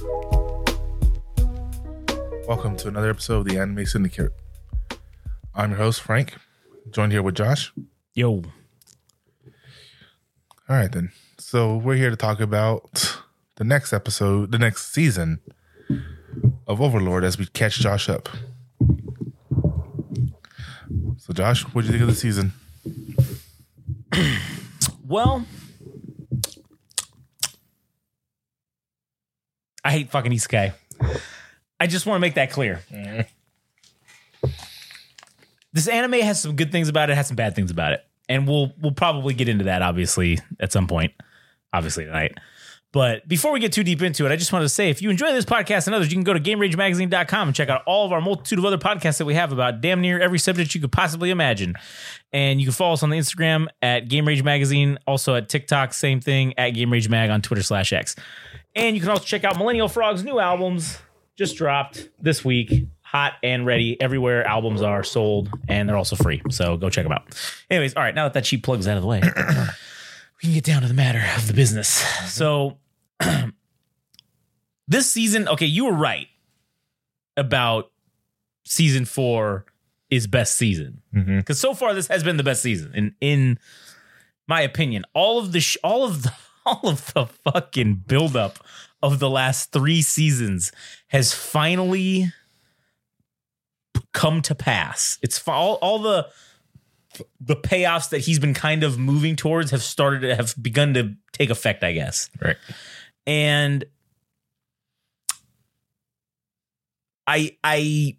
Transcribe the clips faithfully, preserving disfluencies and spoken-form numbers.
Welcome to another episode of the Anime Syndicate. I'm your host, Frank, joined here with Josh. Yo. All right, then. So we're here to talk about the next episode, the next season of Overlord as we catch Josh up. So, Josh, what did you think of the season? Well, I hate fucking Isekai. I just want to make that clear. Mm-hmm. This anime has some good things about it, has some bad things about it. And we'll we'll probably get into that, obviously, at some point. Obviously tonight. But before we get too deep into it, I just wanted to say, if you enjoy this podcast and others, you can go to game rage magazine dot com and check out all of our multitude of other podcasts that we have about damn near every subject you could possibly imagine. And you can follow us on the Instagram at Game Rage Magazine, also at TikTok, same thing, at Game Rage Mag on Twitter slash X. And you can also check out Millennial Frog's new albums, just dropped this week, hot and ready. Everywhere albums are sold, and they're also free. So go check them out. Anyways, all right, now that that cheap plug is out of the way, we can get down to the matter of the business. So this season, okay, you were right about season four is best season. Because mm-hmm. so far this has been the best season, in in my opinion. All of the sh- all of the all of the fucking buildup of the last three seasons has finally come to pass. It's all, all the the payoffs that he's been kind of moving towards have started to have begun to take effect, I guess. Right. And I I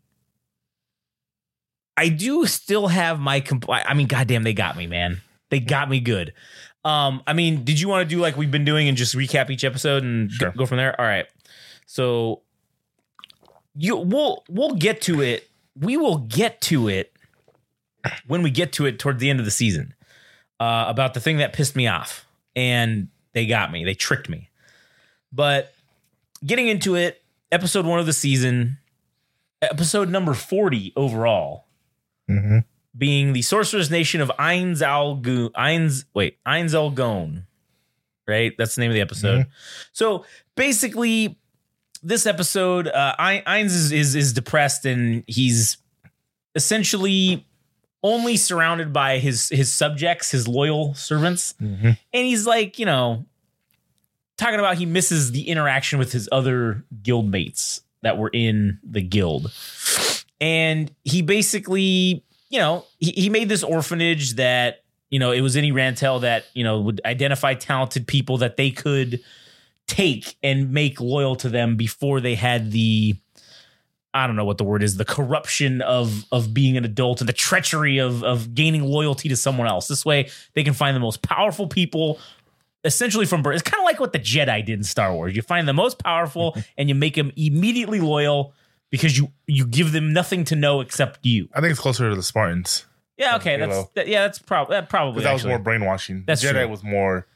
I do still have my compl- I mean, goddamn, they got me, man. They got me good. Um, I mean, did you want to do like we've been doing and just recap each episode and sure. go, go from there? All right. So you we'll we'll get to it. We will get to it when we get to it toward the end of the season. Uh, about the thing that pissed me off. And they got me. They tricked me. But getting into it, episode one of the season, episode number forty overall. Mm-hmm. Being the Sorcerer's Nation of Ainz Al-Gun, Ainz, wait, Ainz Al-Gon, right? That's the name of the episode. Mm-hmm. So basically, this episode, uh, Ainz is, is is depressed and he's essentially only surrounded by his his subjects, his loyal servants, mm-hmm. and he's like, you know, talking about he misses the interaction with his other guild mates that were in the guild, and he basically. You know, he, he made this orphanage that, you know, it was in Irantel that, you know, would identify talented people that they could take and make loyal to them before they had the, I don't know what the word is, the corruption of of being an adult and the treachery of, of gaining loyalty to someone else. This way they can find the most powerful people essentially from birth. It's kind of like what the Jedi did in Star Wars. You find the most powerful and you make them immediately loyal. Because you you give them nothing to know except you. I think it's closer to the Spartans. Yeah, okay, that's that, yeah, that's prob- that probably that actually. was more brainwashing. That's Jedi true. was more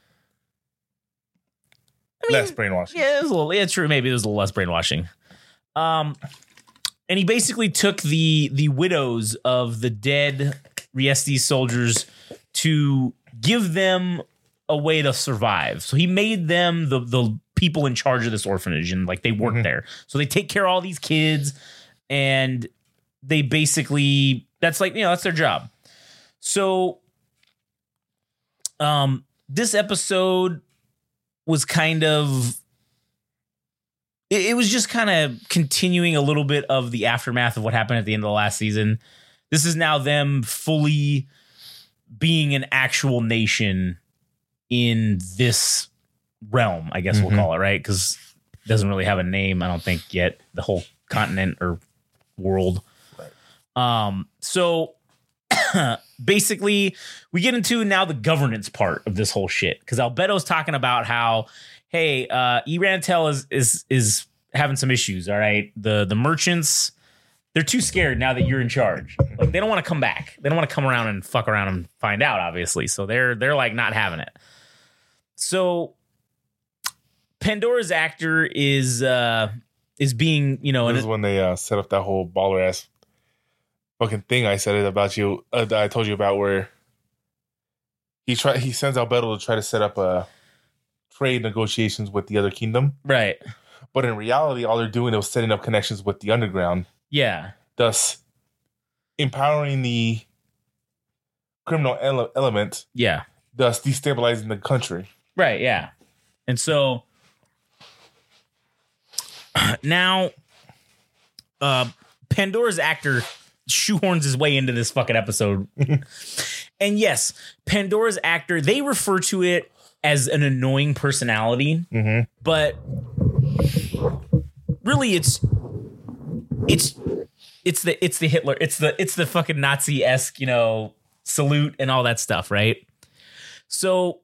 I mean, less brainwashing. Yeah, it was a little. Yeah, true. Maybe it was a little less brainwashing. Um, and he basically took the the widows of the dead Riestes soldiers to give them a way to survive. So he made them the the. people in charge of this orphanage and like they work mm-hmm. there. So they take care of all these kids and they basically, that's like, you know, that's their job. So um, this episode was kind of, it, it was just kind of continuing a little bit of the aftermath of what happened at the end of the last season. This is now them fully being an actual nation in this realm, I guess mm-hmm. we'll call it, right? Because it doesn't really have a name, I don't think, yet. The whole continent or world. Right. Um, so basically, we get into now the governance part of this whole shit. Because Albeto's talking about how, hey, uh, Irantel is is is having some issues, all right? The the merchants, they're too scared now that you're in charge. Like, they don't want to come back. They don't want to come around and fuck around and find out, obviously. So they're they're like not having it. So Pandora's actor is uh, is being, you know, this is when they uh, set up that whole baller ass fucking thing I said it about you. Uh, that I told you about where he try he sends Albedo to try to set up a trade negotiations with the other kingdom, right? But in reality, all they're doing is setting up connections with the underground, Yeah. thus empowering the criminal ele- element, Yeah. thus destabilizing the country. Right, yeah. And so now uh Pandora's actor shoehorns his way into this fucking episode. And yes, Pandora's actor, they refer to it as an annoying personality, Mm-hmm. but really it's it's it's the it's the Hitler, it's the it's the fucking Nazi-esque, you know, salute and all that stuff, right? So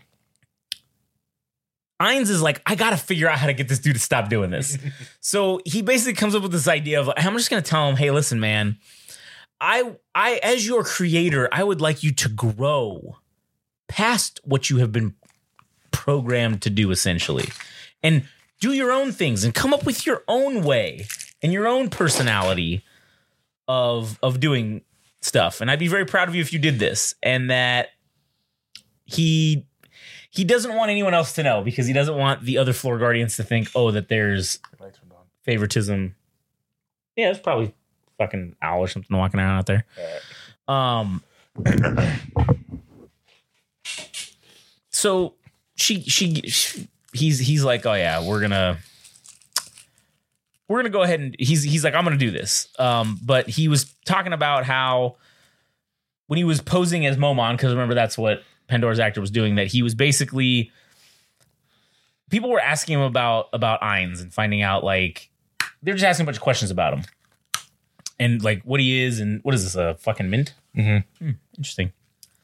Ainz is like, I gotta figure out how to get this dude to stop doing this. So he basically comes up with this idea of, I'm just gonna tell him, hey, listen, man, I, I, as your creator, I would like you to grow past what you have been programmed to do, essentially, and do your own things and come up with your own way and your own personality of of doing stuff. And I'd be very proud of you if you did this. And that he he doesn't want anyone else to know, because he doesn't want the other floor guardians to think, oh, that there's favoritism. Yeah, it's probably fucking owl or something walking around out there. Um. So she, she she he's he's like, oh yeah, we're gonna we're gonna go ahead and he's he's like, I'm gonna do this. Um, but he was talking about how when he was posing as Momon, because remember that's what Pandora's actor was doing, that he was basically, people were asking him about about Ainz and finding out, like, they're just asking a bunch of questions about him and like what he is and what is this, a fucking mint? Mm-hmm. Hmm, interesting.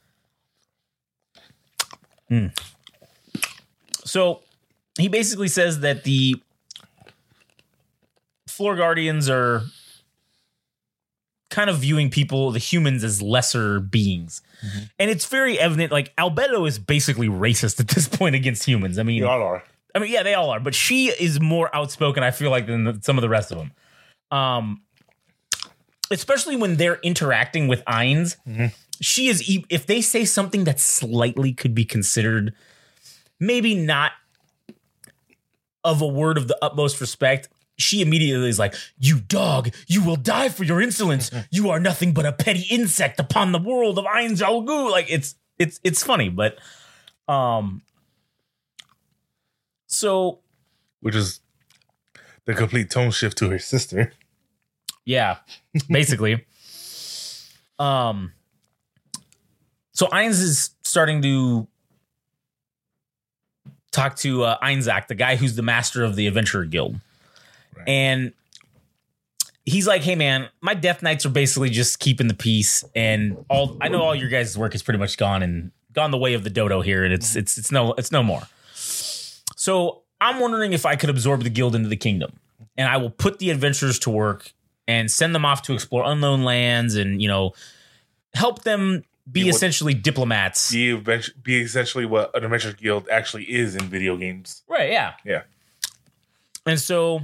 Hmm. So he basically says that the floor guardians are kind of viewing people, the humans, as lesser beings. Mm-hmm. And it's very evident, like, Albedo is basically racist at this point against humans. I mean, They all are. I mean, yeah, they all are, but she is more outspoken, I feel like, than the, some of the rest of them. Um, especially when they're interacting with Ainz. Mm-hmm. She is, if they say something that slightly could be considered maybe not of a word of the utmost respect, she immediately is like, you dog, you will die for your insolence. You are nothing but a petty insect upon the world of Ainz Al Ghul. Like, it's it's it's funny, but um so which is the complete tone shift to her sister. Yeah, basically. um so Ainz is starting to talk to uh, Einzak, the guy who's the master of the Adventurer Guild. Right. And he's like, hey, man, my Death Knights are basically just keeping the peace. And all I know all your guys' work is pretty much gone and gone the way of the dodo here. And it's it's it's no it's no more. So I'm wondering if I could absorb the guild into the kingdom. And I will put the adventurers to work and send them off to explore unknown lands and, you know, help them be be essentially what, diplomats. Be, be essentially what an adventure guild actually is in video games. Right, yeah. Yeah. And so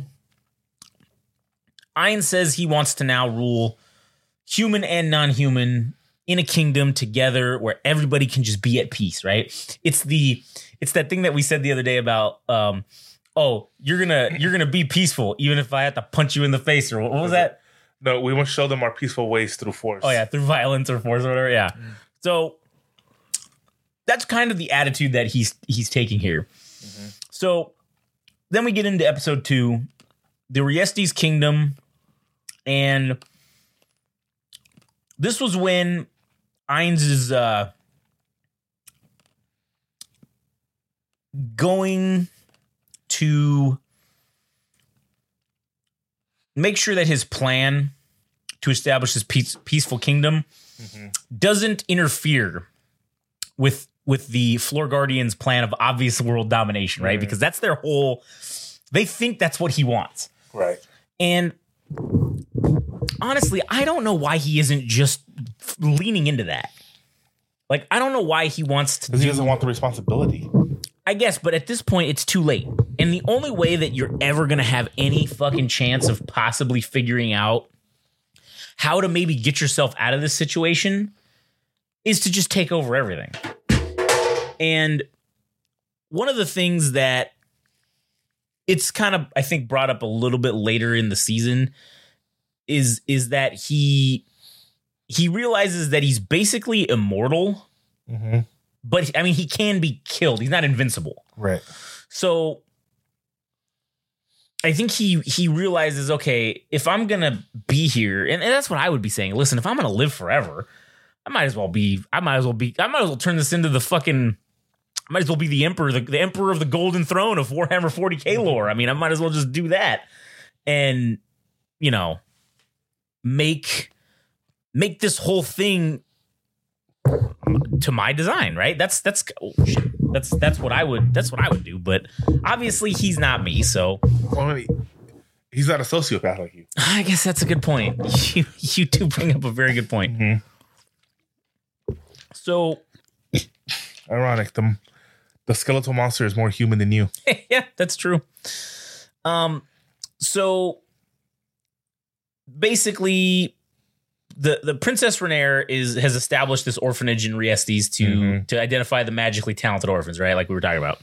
Ainz says he wants to now rule human and non-human in a kingdom together where everybody can just be at peace, right? It's the it's that thing that we said the other day about um oh, you're gonna you're gonna be peaceful even if I have to punch you in the face, or what, what was that? No, we want to show them our peaceful ways through force. Oh, yeah, through violence or force or whatever, yeah. Mm. So that's kind of the attitude that he's he's taking here. Mm-hmm. So then we get into episode two, the Riestes Kingdom, and this was when Ainz is uh, going to make sure that his plan to establish this peace, peaceful kingdom mm-hmm. doesn't interfere with with the Floor Guardians' plan of obvious world domination, right? Mm-hmm. Because that's their whole... They think that's what he wants. Right. And honestly, I don't know why he isn't just leaning into that. Like, I don't know why he wants to... Because he doesn't want the responsibility. I guess, but at this point, it's too late. And the only way that you're ever going to have any fucking chance of possibly figuring out how to maybe get yourself out of this situation is to just take over everything. And one of the things that it's kind of, I think, brought up a little bit later in the season is is that he he realizes that he's basically immortal, mm-hmm. but I mean, he can be killed. He's not invincible. Right. So I think he he realizes, okay, if I'm going to be here, and, and that's what I would be saying. Listen, if I'm going to live forever, I might as well be, I might as well be, I might as well turn this into the fucking, I might as well be the emperor, the, the emperor of the golden throne of Warhammer forty K lore. I mean, I might as well just do that and, you know, make, make this whole thing to my design, right? That's, that's, oh, shit. That's, that's what I would, that's what I would do. But obviously he's not me. So well, he's not a sociopath like you. I guess that's a good point. You, you do bring up a very good point. Mm-hmm. So ironic. The, the skeletal monster is more human than you. Yeah, that's true. Um, so basically, the the Princess Renair is has established this orphanage in Riestes to Mm-hmm. to identify the magically talented orphans, right? Like we were talking about.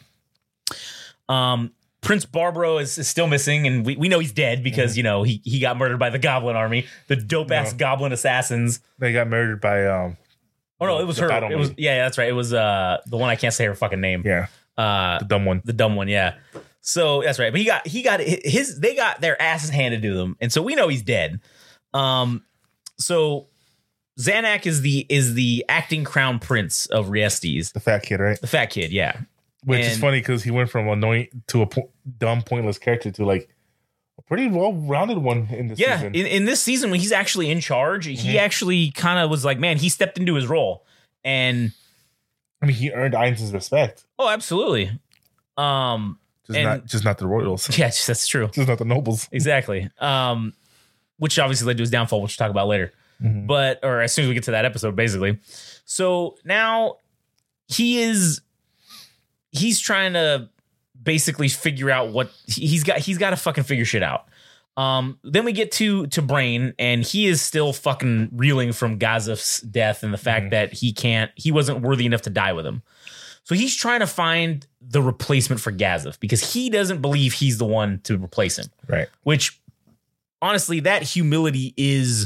Um, Prince Barbaro is, is still missing, and we, we know he's dead because, mm-hmm. you know, he he got murdered by the Goblin Army, the dope ass No. Goblin assassins. They got murdered by um. Oh no, it was the her. It was yeah, yeah, that's right. It was uh the one I can't say her fucking name. Yeah, Uh, the dumb one. the dumb one, yeah. So that's right. But he got he got his they got their asses handed to them, and so we know he's dead. Um, so Zanak is the is the acting crown prince of Riestes, The fat kid, right? the fat kid, yeah. Which is And- funny because he went from annoying to a po- dumb, pointless character to like a pretty well-rounded one in this Yeah, season. in, in this season when he's actually in charge, he Mhm. actually kind of was like, man, he stepped into his role, and I mean, he earned Ainz's respect. oh, absolutely. Um, Just And- not, just not the royals. yeah, that's true. Just not the nobles. Exactly. Um, which obviously led to his downfall, which we'll talk about later. Mhm. But or as soon as we get to that episode, basically. So now he is he's trying to basically figure out what he's got. He's got to fucking figure shit out. Um, then we get to to Brain, and he is still fucking reeling from Gazif's death and the fact Mhm. that he can't, he wasn't worthy enough to die with him. So he's trying to find the replacement for Gazif because he doesn't believe he's the one to replace him. Right. Which, honestly, that humility is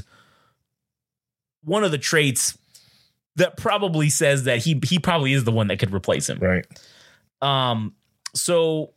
one of the traits that probably says that he he probably is the one that could replace him. Right. Um, so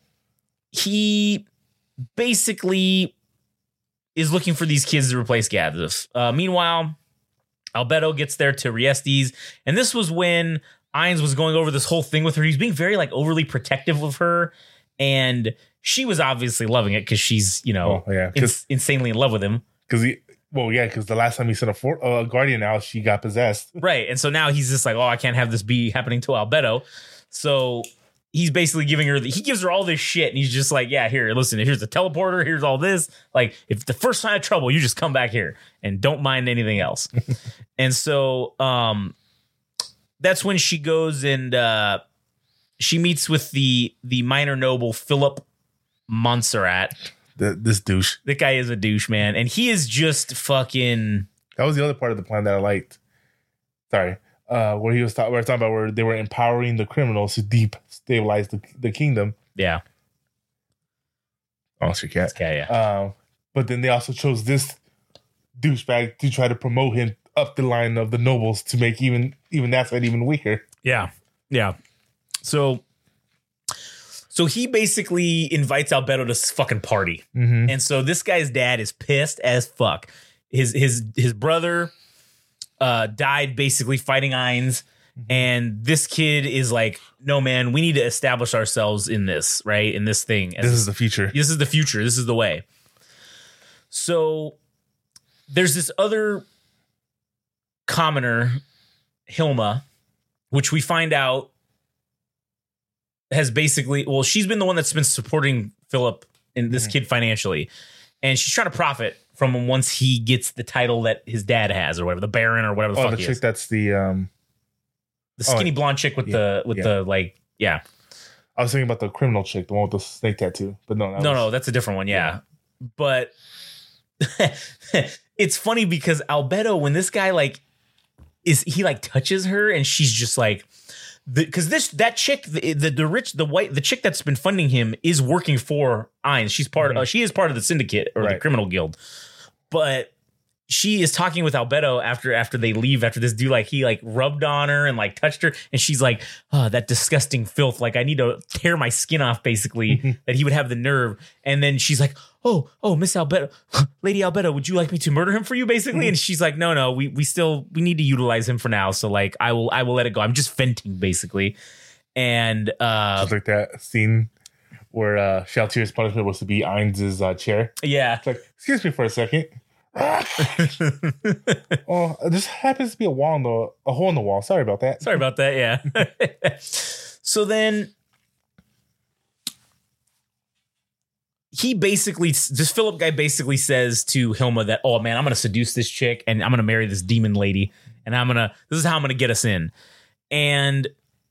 he basically is looking for these kids to replace Gazif. Uh, meanwhile, Albedo gets there to Riestes, and this was when Ainz was going over this whole thing with her. He's being very like overly protective of her, and she was obviously loving it because she's, you know, Oh, yeah. ins- insanely in love with him. Because he, well, yeah, because the last time he sent a, for, a guardian out, she got possessed. Right. And so now he's just like, oh, I can't have this be happening to Albedo. So he's basically giving her, the, he gives her all this shit. And he's just like, yeah, here, listen, here's the teleporter. Here's all this. Like, if the first sign of trouble, you just come back here and don't mind anything else. And so um, that's when she goes and uh, she meets with the the minor noble, Philip Montserrat. The, this douche. That guy is a douche, man. And he is just fucking... That was the other part of the plan that I liked. Sorry. Uh, where he was talking, we were talking about where they were empowering the criminals to deep stabilize the, the kingdom. Yeah. Oh, she can't. Okay, yeah. Um, but then they also chose this douchebag to try to promote him up the line of the nobles to make even even that side even weaker. Yeah. Yeah. So so he basically invites Albedo to s- fucking party. Mm-hmm. And so this guy's dad is pissed as fuck. His his his brother uh died basically fighting Ainz. And this kid is like, no, man, we need to establish ourselves in this, right? In this thing. This is the future. This is the future. This is the way. So there's this other commoner, Hilma, which we find out has basically, well, she's been the one that's been supporting Philip and this Mhm. kid financially. And she's trying to profit from him once he gets the title that his dad has or whatever, the Baron or whatever the Oh, fuck the he chick is. that's the um The skinny oh, blonde chick with yeah, the, with yeah. the like, yeah. I was thinking about the criminal chick, the one with the snake tattoo. But no, that No, was, no, that's a different one. Yeah. But it's funny because Albedo, when this guy like is he like touches her and she's just like, because this that chick, the, the the rich, the white, the chick that's been funding him is working for Ainz. She's part. Mm-hmm. Uh, she is part of the syndicate or right. the criminal guild, but she is talking with Albedo after after they leave. After this dude, like he like rubbed on her and like touched her, and she's like, "Oh, that disgusting filth! Like I need to tear my skin off." Basically, that he would have the nerve. And then she's like, "Oh, oh, Miss Albedo, Lady Albedo, would you like me to murder him for you?" Basically, and she's like, "No, no, we we still we need to utilize him for now. So like, I will I will let it go. I'm just venting, basically." And uh, just like that scene where uh, Shaltier's punishment was to be Ainz's uh, chair. Yeah, it's like, excuse me for a second. Oh, this happens to be a wall in the a hole in the wall. Sorry about that. Sorry about that. Yeah. So then he basically, this Philip guy basically says to Hilma that, "Oh man, I'm gonna seduce this chick and I'm gonna marry this demon lady, and I'm gonna this is how I'm gonna get us in." And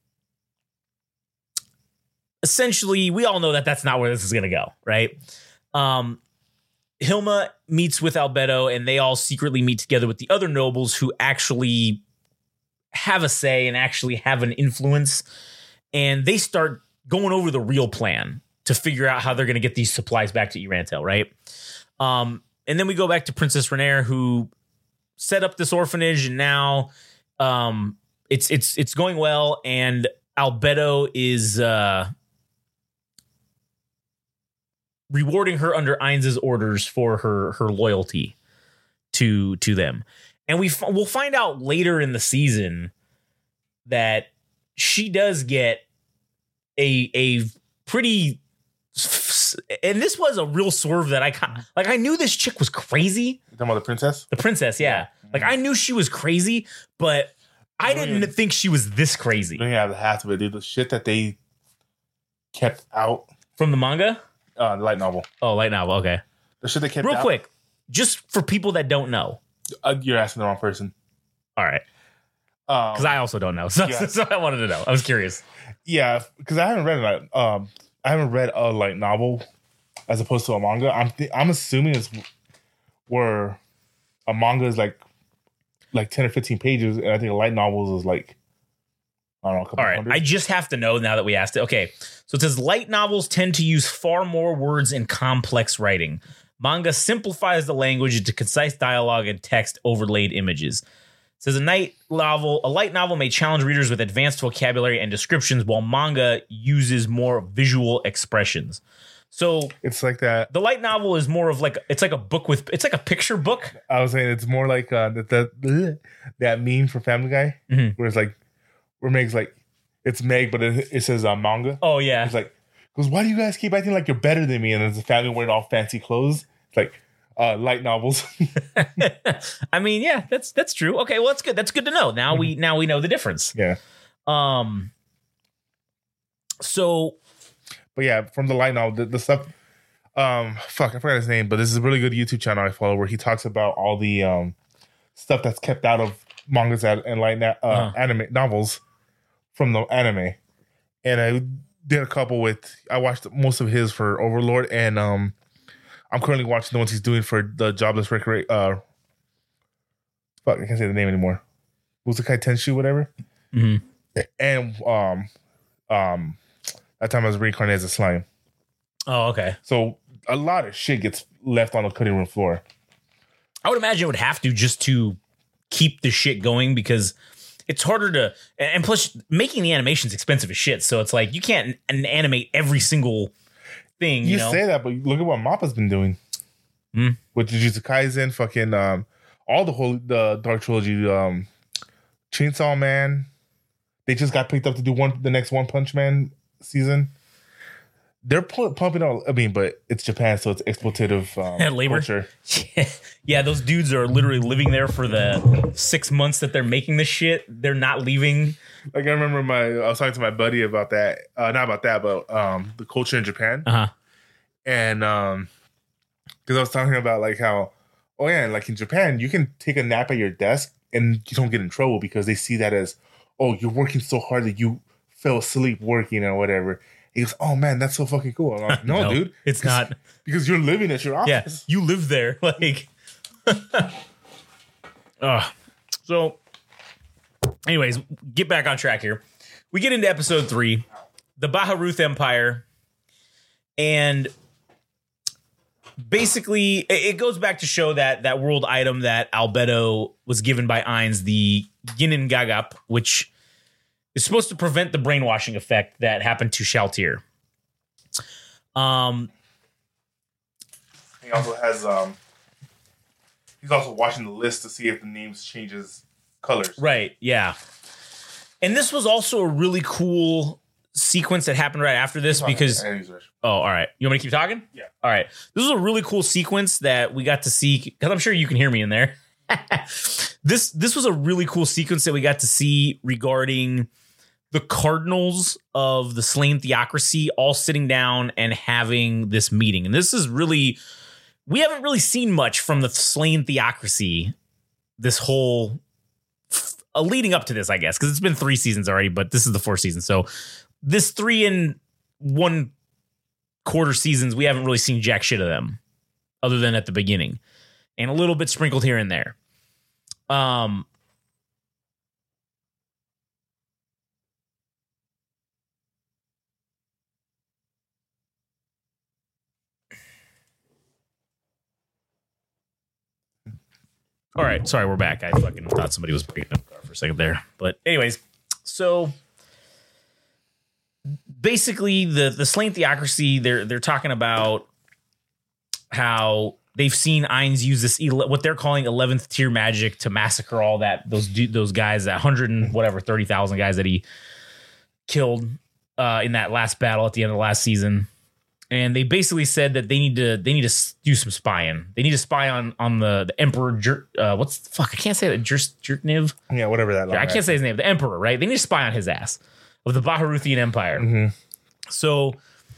essentially, we all know that that's not where this is gonna go, right? Um. Hilma meets with Albedo, and they all secretly meet together with the other nobles who actually have a say and actually have an influence. And they start going over the real plan to figure out how they're going to get these supplies back to Erantel, right? Um, and then we go back to Princess Renaer, who set up this orphanage, and now um, it's it's it's going well. And Albedo is uh, rewarding her under Ainz's orders for her her loyalty to to them. And we f- we'll find out later in the season that she does get a a pretty, and this was a real swerve that I like. I knew this chick was crazy. You talking about the princess? The princess, yeah. yeah. Like I knew she was crazy, but I didn't even think she was this crazy. You don't have half of it, dude. The shit that they kept out from the manga. Uh, the light novel. Oh, light novel. Okay. The shit they kept Real out. quick, just for people that don't know. Uh, you're asking the wrong person. All right. Because um, I also don't know. So, yeah. so I wanted to know. I was curious. Yeah, because I haven't read it. Um, I haven't read a light novel as opposed to a manga. I'm th- I'm assuming it's where a manga is like like ten or fifteen pages, and I think a light novel is like, I don't know, a couple All right. hundred. I just have to know now that we asked it. Okay. So it says light novels tend to use far more words and complex writing. Manga simplifies the language into concise dialogue and text overlaid images. It says a night novel, a light novel may challenge readers with advanced vocabulary and descriptions, while manga uses more visual expressions. So it's like that. The light novel is more of like, it's like a book with, it's like a picture book. I was saying it's more like uh, that that that meme from Family Guy, mm-hmm. where it's like, where Meg's like, it's Meg, but it, it says uh, manga. Oh yeah, it's like, because why do you guys keep acting like you're better than me? And there's a family wearing all fancy clothes. It's like uh, light novels. I mean, yeah, that's that's true. Okay, well, that's good. That's good to know. Now mm-hmm. we now we know the difference. Yeah. Um. So. But yeah, from the light novel, the, the stuff. Um, fuck, I forgot his name, but this is a really good YouTube channel I follow where he talks about all the um stuff that's kept out of mangas and light na- uh, uh-huh. anime novels from the anime. And I did a couple with. I watched most of his for Overlord, and um. I'm currently watching the ones he's doing for the Jobless Recreate. Uh, fuck, I can't say the name anymore. Musakai Tenshu, whatever. Mm-hmm. And um, um, that time I was reincarnated as a slime. Oh, okay. So a lot of shit gets left on the cutting room floor. I would imagine it would have to just to keep the shit going because it's harder to. And plus, making the animation's expensive as shit. So it's like you can't animate every single thing, you, you know? say that, but look at what Mappa's been doing mm. with Jujutsu Kaisen, fucking um, all the whole the Dark Trilogy, um, Chainsaw Man. They just got picked up to do one the next One Punch Man season. They're pu- pumping out. I mean, but it's Japan, so it's exploitative um, labor. Culture. Yeah. yeah, those dudes are literally living there for the six months that they're making this shit. They're not leaving. Like I remember my, I was talking to my buddy about that. Uh, not about that, but um, the culture in Japan. Uh-huh. And um, because I was talking about like how, oh yeah, like in Japan, you can take a nap at your desk and you don't get in trouble because they see that as, oh, you're working so hard that you fell asleep working or whatever. He goes, oh man, that's so fucking cool. I'm like, no, no dude, it's not because you're living at your office. Yeah, you live there, like. uh, so. Anyways, get back on track here. we get into episode three, the Baharuth Empire, and basically it goes back to show that that world item that Albedo was given by Ainz, the Ginin Gagap, which is supposed to prevent the brainwashing effect that happened to Shaltir. Um, he also has um, he's also watching the list to see if the names changes colors. Right. Yeah. And this was also a really cool sequence that happened right after this because oh, all right. You want me to keep talking? Yeah. All right. This was a really cool sequence that we got to see because I'm sure you can hear me in there. this this was a really cool sequence that we got to see regarding the cardinals of the Slain Theocracy all sitting down and having this meeting. And this is really, we haven't really seen much from the Slain Theocracy this whole uh, leading up to this, I guess, because it's been three seasons already, but this is the fourth season. So this three and one quarter seasons, we haven't really seen jack shit of them other than at the beginning and a little bit sprinkled here and there. Um, All right, sorry, we're back. I fucking thought somebody was breaking up for a second there. But anyways, so basically the, the Slain Theocracy, they're they're talking about how they've seen Ainz use this ele- what they're calling eleventh tier magic to massacre all that those those guys, that one hundred and whatever thirty thousand guys that he killed uh, in that last battle at the end of the last season. And they basically said that they need to they need to do some spying. They need to spy on on the the Emperor. Jer, uh, what's the fuck? I can't say that. Jerkniv. Yeah, whatever that. I can't say his name. The Emperor, right? They need to spy on his ass of the Baharuthian Empire. Mm-hmm. So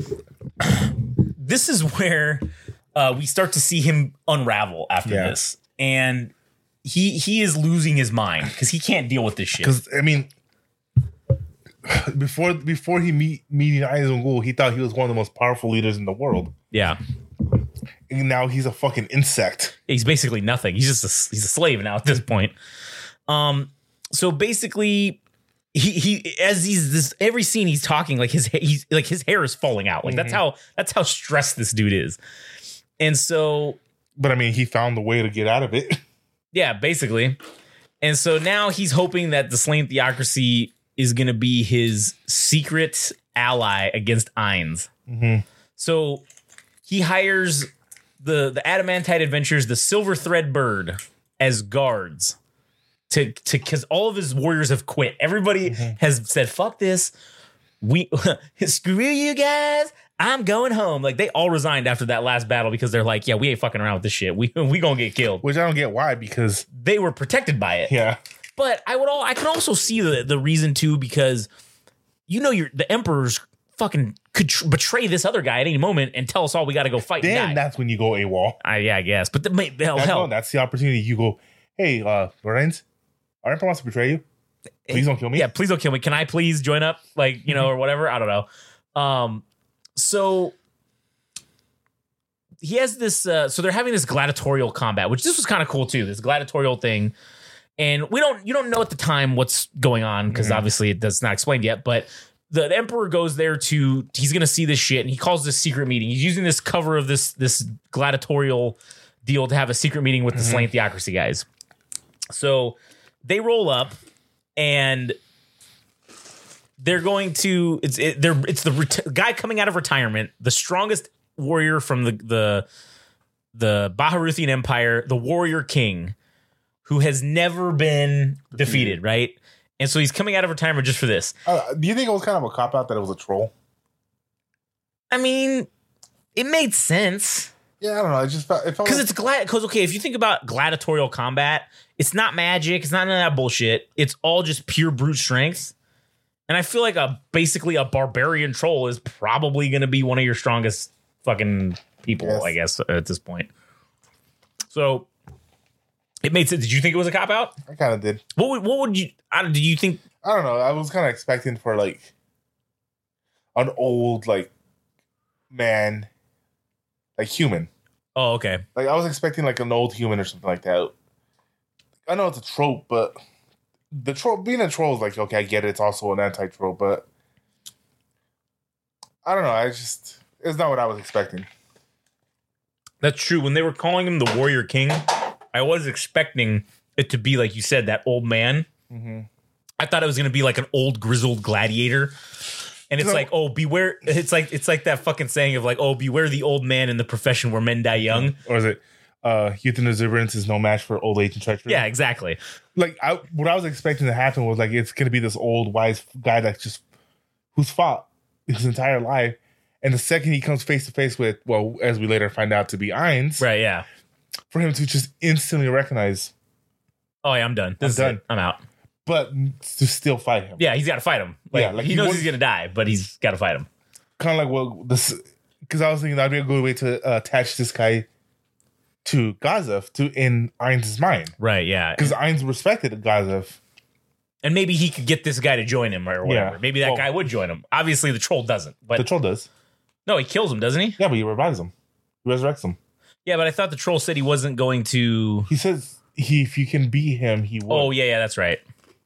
this is where uh, we start to see him unravel after yeah. this, and he he is losing his mind because he can't deal with this shit. Because I mean. Before before he meet meeting Ainz Ungul, he thought he was one of the most powerful leaders in the world. Yeah. And now he's a fucking insect. He's basically nothing. He's just a, he's a slave now at this point. Um. So basically, he he as he's this every scene he's talking like his he's like his hair is falling out. Like mm-hmm. that's how that's how stressed this dude is. And so, but I mean, he found the way to get out of it. Yeah, basically. And so now he's hoping that the Slain Theocracy is going to be his secret ally against Ainz. Mm-hmm. So he hires the the Adamantite Adventures, the Silver Thread Bird, as guards to to because all of his warriors have quit. Everybody mm-hmm. has said, "Fuck this, we screw you guys. I'm going home." Like they all resigned after that last battle because they're like, "Yeah, we ain't fucking around with this shit. We we gonna get killed." Which I don't get why, because they were protected by it. Yeah. But I would all I could also see the, the reason too, because you know you're the Emperor's fucking could tr- betray this other guy at any moment and tell us all we got to go fight. Then that's when you go AWOL. Uh, yeah, I guess. But the, hell, that's, hell. No, that's the opportunity. You go, hey, uh, Lorenz, our Emperor wants to betray you. Please don't kill me. Yeah, please don't kill me. Can I please join up? Like, you know, or whatever. I don't know. Um, so he has this. Uh, so they're having this gladiatorial combat, which this was kind of cool too. This gladiatorial thing. And we don't, you don't know at the time what's going on because mm-hmm. obviously it does not explained yet. But the, the Emperor goes there to, he's going to see this shit, and he calls this secret meeting. He's using this cover of this this gladiatorial deal to have a secret meeting with the mm-hmm. Slain Theocracy guys. So they roll up, and they're going to it's it, they're it's the reti- guy coming out of retirement, the strongest warrior from the the the Baharuthian Empire, the Warrior King, who has never been defeated, defeated, right? And so he's coming out of retirement just for this. Uh, do you think it was kind of a cop-out that it was a troll? I mean, it made sense. Yeah, I don't know. It just felt... Because it like- it's glad... Because, okay, if you think about gladiatorial combat, it's not magic. It's not none of that bullshit. It's all just pure brute strength. And I feel like a basically a barbarian troll is probably going to be one of your strongest fucking people, yes. I guess, at this point. So... It made sense. Did you think it was a cop out? I kind of did. What would, what would you? I don't, did you think? I don't know. I was kind of expecting for like an old like man, like human. Oh, okay. Like I was expecting like an old human or something like that. I know it's a trope, but the troll being a troll is like, okay, I get it. It's also an anti-troll, but I don't know. I just it's not what I was expecting. That's true. When they were calling him the Warrior King, I was expecting it to be like you said, that old man. Mm-hmm. I thought it was going to be like an old grizzled gladiator. And it's So, like, oh, beware. It's like it's like that fucking saying of like, oh, beware the old man in the profession where men die young. Or is it uh, youth and exuberance is no match for old age and treachery? Yeah, exactly. Like I, what I was expecting to happen was like it's going to be this old wise guy that just who's fought his entire life, and the second he comes face to face with, well, as we later find out to be Ainz, Right, yeah. for him to just instantly recognize, Oh, yeah, I'm done. This I'm is done. it. I'm out. but to still fight him. Yeah, he's got to fight him. Like, Yeah, like he he knows was- he's going to die, but he's got to fight him. Kind of like, well, this, because I was thinking that'd be a good way to uh, attach this guy to Gazef to in Ainz's mind, Right, yeah. because Ainz respected Gazef. And maybe he could get this guy to join him or whatever. Yeah. Maybe that Well- guy would join him. Obviously, the troll doesn't. But The troll does, no, he kills him, doesn't he? yeah, but he revives him, he resurrects him. Yeah, but I thought the troll said he wasn't going to. He says he if you can beat him, he will. Oh, yeah, yeah, that's right.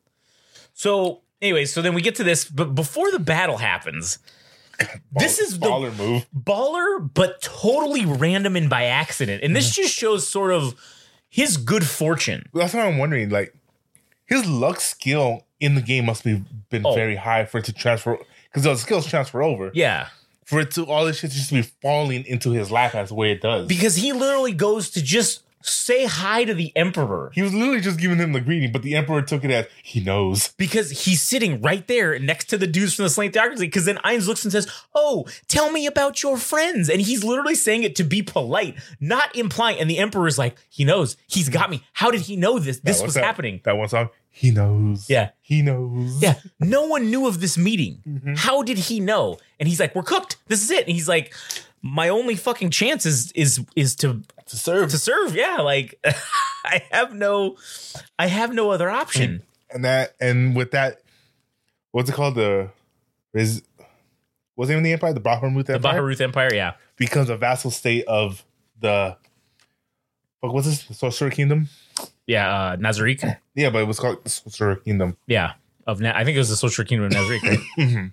So, anyway, so then we get to this. But before the battle happens, this is the baller move. baller, but totally random and by accident. And this just shows sort of his good fortune. That's what I'm wondering. Like his luck skill in the game must be been Oh. very high for it to transfer, because those skills transfer over. Yeah. For it to all this shit just to be falling into his lap as the way it does. Because he literally goes to just say hi to the Emperor. He was literally just giving him the greeting, but the Emperor took it as he knows. Because he's sitting right there next to the dudes from the Slain Theocracy. Because then Ainz looks and says, "Oh, tell me about your friends." And he's literally saying it to be polite, not implying. And the Emperor's like, he knows. He's got me. How did he know this? This What's was that- happening. That one song. He knows. Yeah. He knows. Yeah. No one knew of this meeting. Mm-hmm. How did he know? And he's like, "We're cooked. This is it." And he's like, "My only fucking chance is is is to To serve. to serve." Yeah. Like I have no I have no other option. And that and with that, what's it called? The is what's the name of the empire? The Bahamut The Empire Baharuth Empire, yeah. becomes a vassal state of the fuck, what's this? The Sorcerer Kingdom? Yeah, uh Nazarick. Yeah, but it was called the Sorcerer Kingdom. Yeah. Of Na- I think it was the Social Kingdom of Nazarick, right?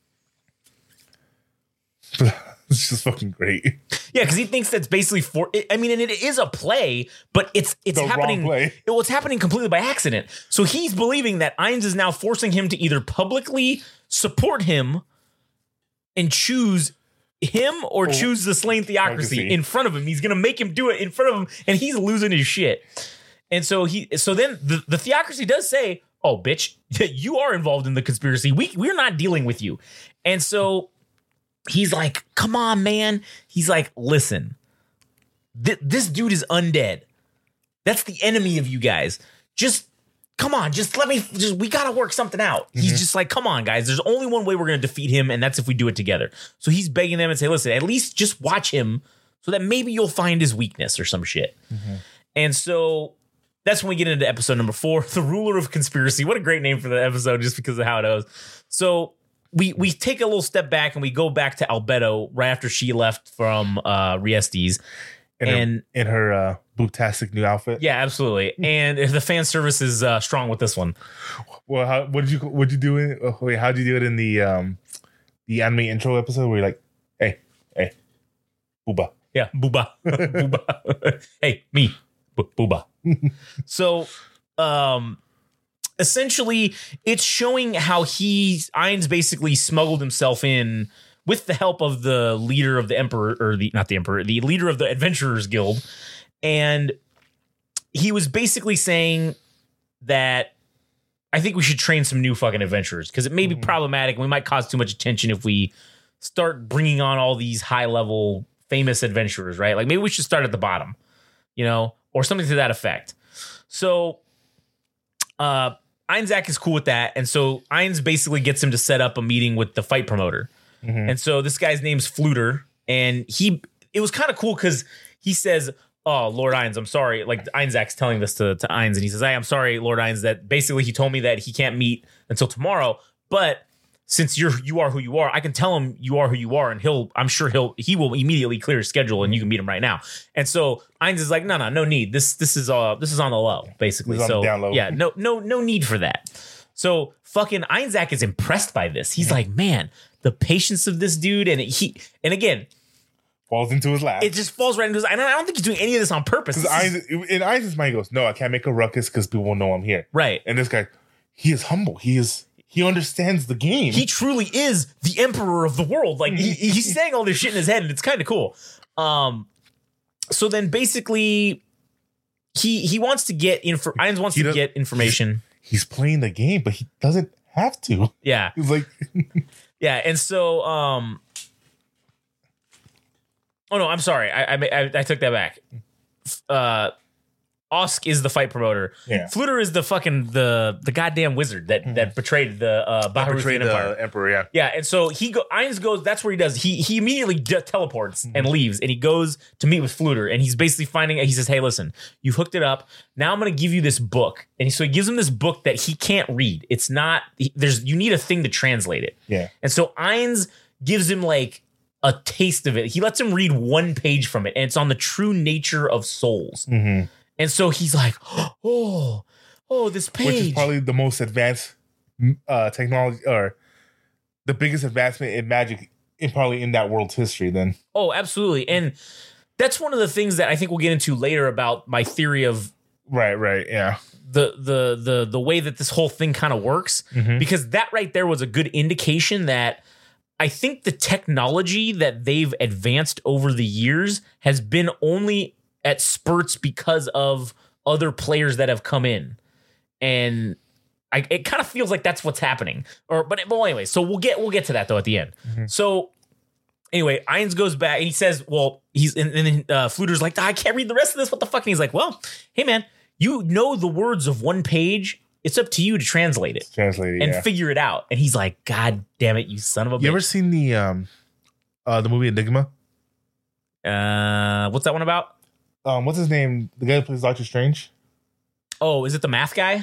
It's just fucking great. Yeah, because he thinks that's basically for. I mean, and it is a play, but it's it's The wrong happening. play. It, well, it's happening completely by accident. So he's believing that Ainz is now forcing him to either publicly support him and choose him or choose the Slain Theocracy Theocracy. in front of him. He's gonna make him do it in front of him, and he's losing his shit. And so he, so then the, the Theocracy does say, "Oh, bitch, you are involved in the conspiracy. We we're not dealing with you." And so he's like, "Come on, man." He's like, "Listen, th- this dude is undead. That's the enemy of you guys. Just come on, just let me. Just we gotta work something out." He's just like, "Come on, guys. There's only one way we're gonna defeat him, and that's if we do it together." So he's begging them and say, "Listen, at least just watch him, so that maybe you'll find his weakness or some shit." And so that's when we get into episode number four, The Ruler of Conspiracy. What a great name for the episode, just because of how it goes. So we we take a little step back and we go back to Albedo right after she left from uh, Riestes. In And her, in her uh, boobtastic new outfit. yeah, absolutely. And the fan service is uh, strong with this one. Well, how, what did you what did you do? In, oh, wait, how did you do it in the um the anime intro episode where you're like, hey, hey, booba. Yeah, booba, booba. Hey, me, B- booba. So, um, essentially, it's showing how he Ainz basically smuggled himself in with the help of the leader of the Emperor, or the not the Emperor, the leader of the Adventurers Guild, and he was basically saying that I think we should train some new fucking adventurers because it may be problematic and we might cause too much attention if we start bringing on all these high level famous adventurers, right? Like maybe we should start at the bottom, you know, or something to that effect. So uh Einzak is cool with that. And so Ainz basically gets him to set up a meeting with the fight promoter. Mm-hmm. And so this guy's name's Fluter. And he, it was kind of cool because he says, "Oh, Lord Ainz, I'm sorry." Like Einzak's telling this to, to Ainz. And he says, "Hey, I'm sorry, Lord Ainz, that basically he told me that he can't meet until tomorrow. But since you're you are who you are, I can tell him you are who you are, and he'll I'm sure he'll he will immediately clear his schedule, and you can meet him right now. And so Ainz is like, no, no, no need. This this is uh this is on the low, basically. So yeah, no no no need for that. So fucking Einzak is impressed by this. He's like, man, the patience of this dude, and he and again. Falls into his lap. It just falls right into his. And I don't think he's doing any of this on purpose. Because in Ainz's mind, he goes, "No, I can't make a ruckus because people will know I'm here." Right. And this guy, he is humble. He is. He understands the game. He truly is the emperor of the world. Like he, he's saying all this shit in his head, and it's kind of cool. Um. So then, basically, he he wants to get info. Ainz wants he to get information. He's, he's playing the game, but he doesn't have to. Yeah. He's like, yeah, and so um. Oh no, I'm sorry. I, I I took that back. Uh, Osk is the fight promoter. Yeah. Fluter is the fucking the the goddamn wizard that mm-hmm. that betrayed the uh, Baharuthian Empire. The Emperor. Yeah. Yeah, and so he go. Ainz goes. That's where he does. He he immediately d- teleports mm-hmm. and leaves, and he goes to meet with Fluter, and he's basically finding. He says, "Hey, listen, you've hooked it up. Now I'm going to give you this book." And so he gives him this book that he can't read. It's not. He, there's you need a thing to translate it. Yeah. And so Ainz gives him like a taste of it. He lets him read one page from it, and it's on the true nature of souls. Mm-hmm. And so he's like, oh, oh, this page. Which is probably the most advanced uh, technology, or the biggest advancement in magic in probably in that world's history then. Oh, absolutely. And that's one of the things that I think we'll get into later about my theory of Right, right, yeah. The the the the way that this whole thing kind of works. Mm-hmm. Because that right there was a good indication that I think the technology that they've advanced over the years has been only at spurts because of other players that have come in. And I, it kind of feels like that's what's happening. Or but, but anyway, so we'll get we'll get to that though at the end. Mm-hmm. So anyway, Ainz goes back and he says, well, he's and, and then uh, Fluter's like, I can't read the rest of this. What the fuck? And he's like, well, hey man, you know the words of one page. It's up to you to translate it, translate it and yeah. figure it out. And he's like, God damn it, you son of a bitch. You ever seen the um uh the movie Enigma? Uh, what's that one about? Um, what's his name? The guy who plays Doctor Strange. Oh, is it the math guy?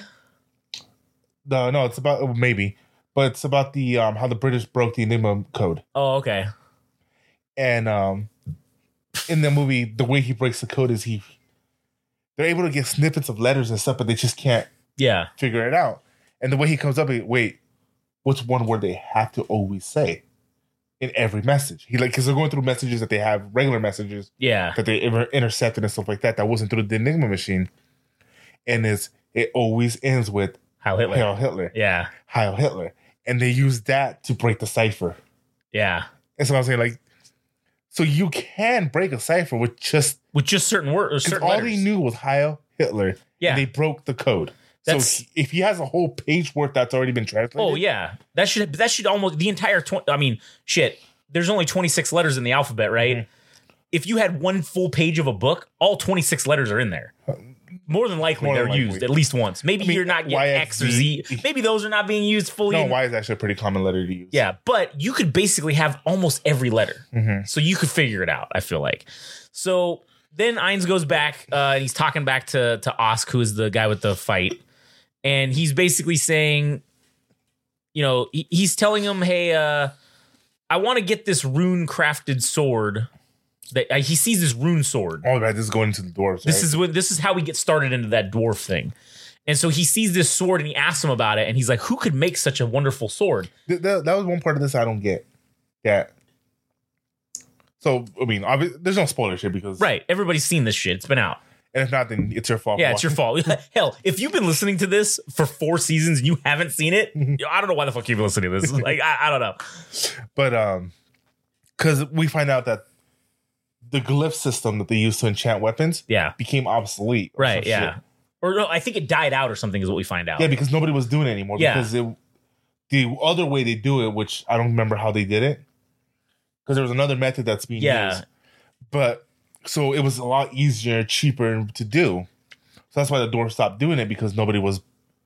No, no, it's about maybe, but it's about the um how the British broke the Enigma code. Oh, okay. And um, in the movie, the way he breaks the code is he they're able to get snippets of letters and stuff, but they just can't yeah figure it out. And the way he comes up, he, wait, what's one word they have to always say in every message? He like because they're going through messages that they have regular messages, yeah, that they ever intercepted and stuff like that. That wasn't through the Enigma machine, and it's it always ends with Heil Hitler. Heil Hitler. Yeah, Heil Hitler, and they use that to break the cipher. Yeah, and so I'm saying like, so you can break a cipher with just with just certain words. Certain all letters. they knew was Heil Hitler. Yeah, and they broke the code. That's, so if he has a whole page worth that's already been translated. Oh yeah, that should that should almost the entire twenty. I mean, shit. There's only twenty-six letters in the alphabet, right? Mm-hmm. If you had one full page of a book, all twenty-six letters are in there. More than likely, More they're than used likely. At least once. Maybe I mean, you're not getting X or Z. Maybe those are not being used fully. No, Y is actually a pretty common letter to use. Yeah, but you could basically have almost every letter, mm-hmm. so you could figure it out. I feel like. So then Ainz goes back uh, and he's talking back to to Osk, who is the guy with the fight. And he's basically saying, you know, he, he's telling him, hey, uh, I want to get this rune crafted sword. That uh, he sees this rune sword. Oh, right. This is going into the dwarves. This right? is when this is how we get started into that dwarf thing. And so he sees this sword and he asks him about it. And he's like, who could make such a wonderful sword? Th- th- that was one part of this I don't get. Yeah. So, I mean, obviously, there's no spoiler shit because. Right. Everybody's seen this shit. It's been out. And if not, then it's your fault. Yeah, it's your fault. Hell, if you've been listening to this for four seasons and you haven't seen it, I don't know why the fuck you've been listening to this. Like, I, I don't know. But, um, because we find out that the glyph system that they use to enchant weapons yeah. became obsolete. Right, yeah. Shit. Or no, I think it died out or something is what we find out. Yeah, because nobody was doing it anymore. Yeah. Because it, the other way they do it, which I don't remember how they did it, because there was another method that's being yeah. used. But... So it was a lot easier, cheaper to do. So that's why the dwarf stopped doing it, because nobody was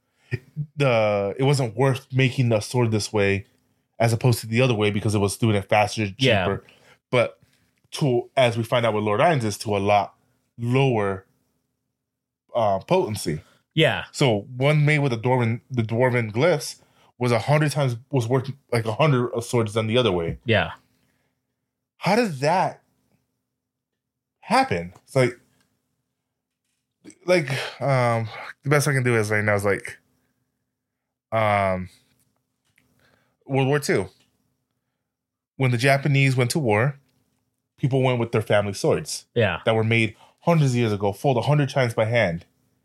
the. It wasn't worth making the sword this way, as opposed to the other way, because it was doing it faster, cheaper. Yeah. But to as we find out with Lord Ainz is to a lot lower uh, potency. Yeah. So one made with the dwarven the dwarven glyphs was a hundred times was worth like a hundred of swords than the other way. Yeah. How does that happen? It's like, like um, the best I can do is right now is like, um, World War Two. When the Japanese went to war, people went with their family swords. Yeah. That were made hundreds of years ago, folded a hundred times by hand.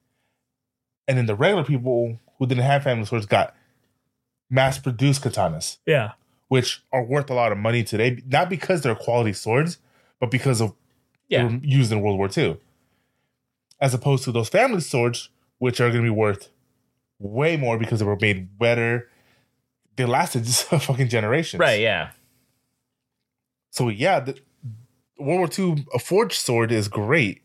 And then the regular people who didn't have family swords got mass-produced katanas. Yeah. Which are worth a lot of money today. Not because they're quality swords, but because of yeah. they were used in World War Two. As opposed to those family swords, which are going to be worth way more because they were made better. They lasted just a fucking generations. Right, yeah. So, yeah, the World War Two, a forged sword is great,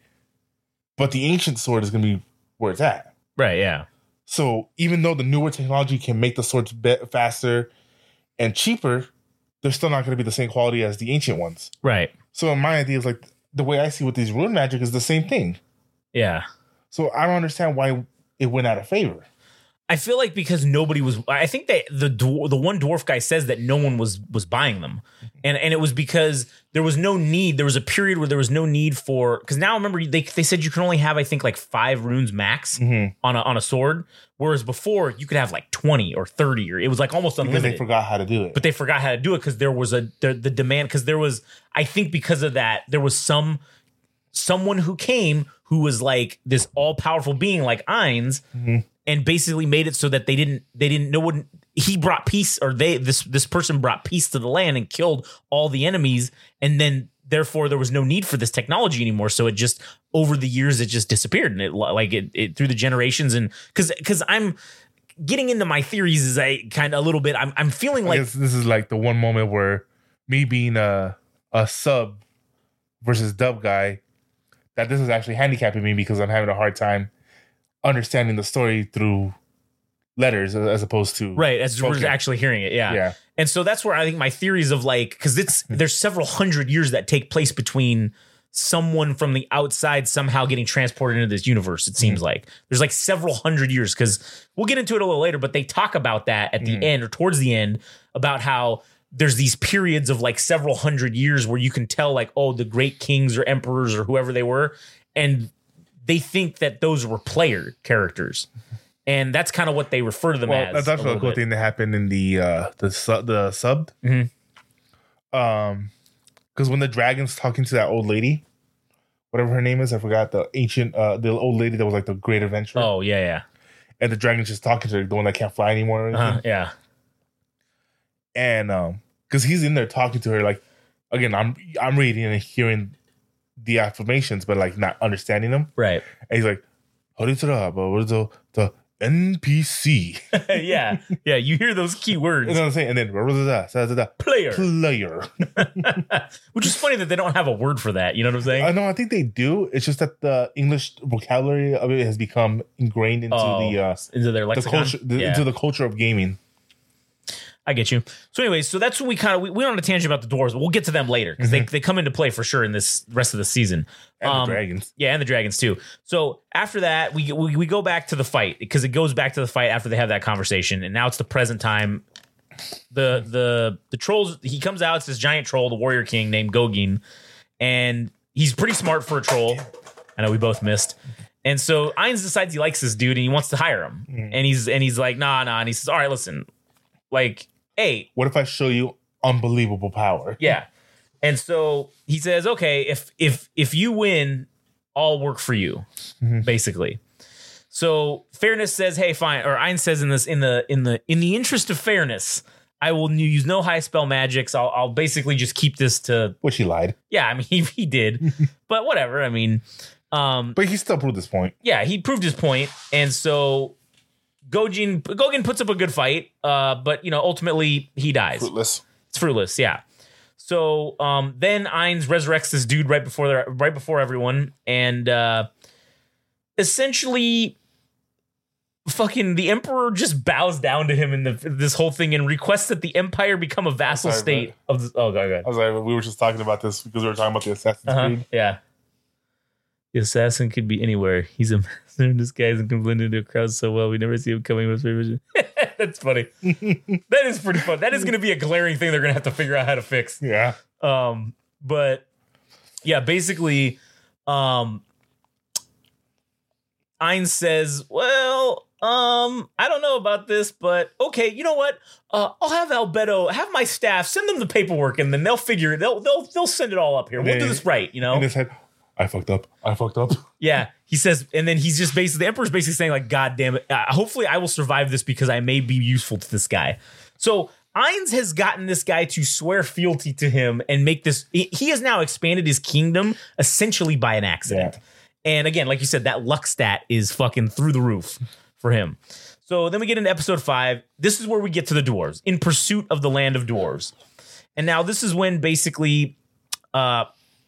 but the ancient sword is going to be where it's at. Right, yeah. So, even though the newer technology can make the swords be- faster and cheaper, they're still not going to be the same quality as the ancient ones. Right. So, my idea is like, the way I see with these rune magic is the same thing. Yeah. So, I don't understand why it went out of favor. I feel like because nobody was, I think that the the one dwarf guy says that no one was was buying them, and and it was because there was no need. There was a period where there was no need for, because now remember they they said you can only have I think like five runes max mm-hmm. on a on a sword, whereas before you could have like twenty or thirty, or it was like almost unlimited. Because they forgot how to do it, but they forgot how to do it because there was a the, the demand, because there was, I think because of that there was some someone who came who was like this all powerful being like Ainz. Mm-hmm. And basically made it so that they didn't, they didn't know what he brought peace, or they, this, this person brought peace to the land and killed all the enemies. And then therefore there was no need for this technology anymore. So it just, over the years, it just disappeared. And it like it, it through the generations. And cause, cause I'm getting into my theories is I kind of a little bit, I'm, I'm feeling like this is like the one moment where me being a, a sub versus dub guy, that this is actually handicapping me because I'm having a hard time understanding the story through letters as opposed to right as spoken. We're actually hearing it. Yeah. Yeah. And so that's where I think my theories of like, because it's there's several hundred years that take place between someone from the outside somehow getting transported into this universe. It seems mm-hmm. like there's like several hundred years, because we'll get into it a little later, but they talk about that at the mm-hmm. end or towards the end about how there's these periods of like several hundred years where you can tell like, oh, the great kings or emperors or whoever they were, and they think that those were player characters, and that's kind of what they refer to them well, as. That's actually a, a cool bit. thing that happened in the uh, the su- the sub. Mm-hmm. Um, because when the dragon's talking to that old lady, whatever her name is, I forgot, the ancient, uh, the old lady that was like the great adventurer. Oh yeah, yeah. And the dragon's just talking to her, the one that can't fly anymore. Or anything. Uh-huh, yeah. And um, because he's in there talking to her, like again, I'm I'm reading and hearing the affirmations, but like not understanding them. Right. And he's like, "Haritra, but what is the the N P C?" yeah, yeah. You hear those key words. You know what I'm saying? And then what was that? Player, player. Which is funny that they don't have a word for that. You know what I'm saying? I know. I think they do. It's just that the English vocabulary of it has become ingrained into oh, the uh, into their lexicon, the culture, the, yeah. into the culture of gaming. I get you. So anyways, so that's what we kind of, we, we went on a tangent about the dwarves, but we'll get to them later because mm-hmm. they, they come into play for sure in this rest of the season. And um, the dragons. Yeah, and the dragons too. So after that, we, we, we go back to the fight, because it goes back to the fight after they have that conversation. And now it's the present time. The, the, the trolls, he comes out, it's this giant troll, the warrior king named Gogin. And he's pretty smart for a troll. I know we both missed. And so Ainz decides he likes this dude and he wants to hire him. Mm-hmm. And he's, and he's like, nah, nah. And he says, all right, listen, like, hey, what if I show you unbelievable power? Yeah. And so he says, okay, if if if you win, I'll work for you, mm-hmm. basically. So Fairness says, hey, fine. Or Ainz says in this, in the in the in the interest of fairness, I will use no high spell magics. I'll I'll basically just keep this to, which he lied. Yeah, I mean he, he did. But whatever. I mean, um but he still proved his point. Yeah, he proved his point. And so Gogin Gogin puts up a good fight, uh, but you know, ultimately he dies. Fruitless. It's fruitless, yeah. So um, then Ainz resurrects this dude right before the, right before everyone, and uh, essentially, fucking the Emperor just bows down to him in the, this whole thing and requests that the Empire become a vassal sorry, state man. of. The, oh, go ahead. I was like, we were just talking about this because we were talking about the Assassin's uh-huh, Creed. Yeah. The assassin could be anywhere. He's a master in disguise and can blend into a crowd so well we never see him coming with vision. That's funny. That is pretty fun. That is going to be a glaring thing they're going to have to figure out how to fix. Yeah. Um, but yeah, basically, um, Ainz says, well, um, I don't know about this, but okay, you know what? Uh, I'll have Albedo, have my staff send them the paperwork, and then they'll figure it. They'll they'll they'll send it all up here. We'll And do then- this right, you know. In his head, I fucked up. I fucked up. Yeah, he says, and then he's just basically the Emperor's basically saying like, God damn it! Uh, hopefully, I will survive this because I may be useful to this guy. So Ainz has gotten this guy to swear fealty to him and make this. He he has now expanded his kingdom essentially by an accident. Yeah. And again, like you said, that luck stat is fucking through the roof for him. So then we get into episode five. This is where we get to the dwarves, In Pursuit of the Land of Dwarves. And now this is when basically uh,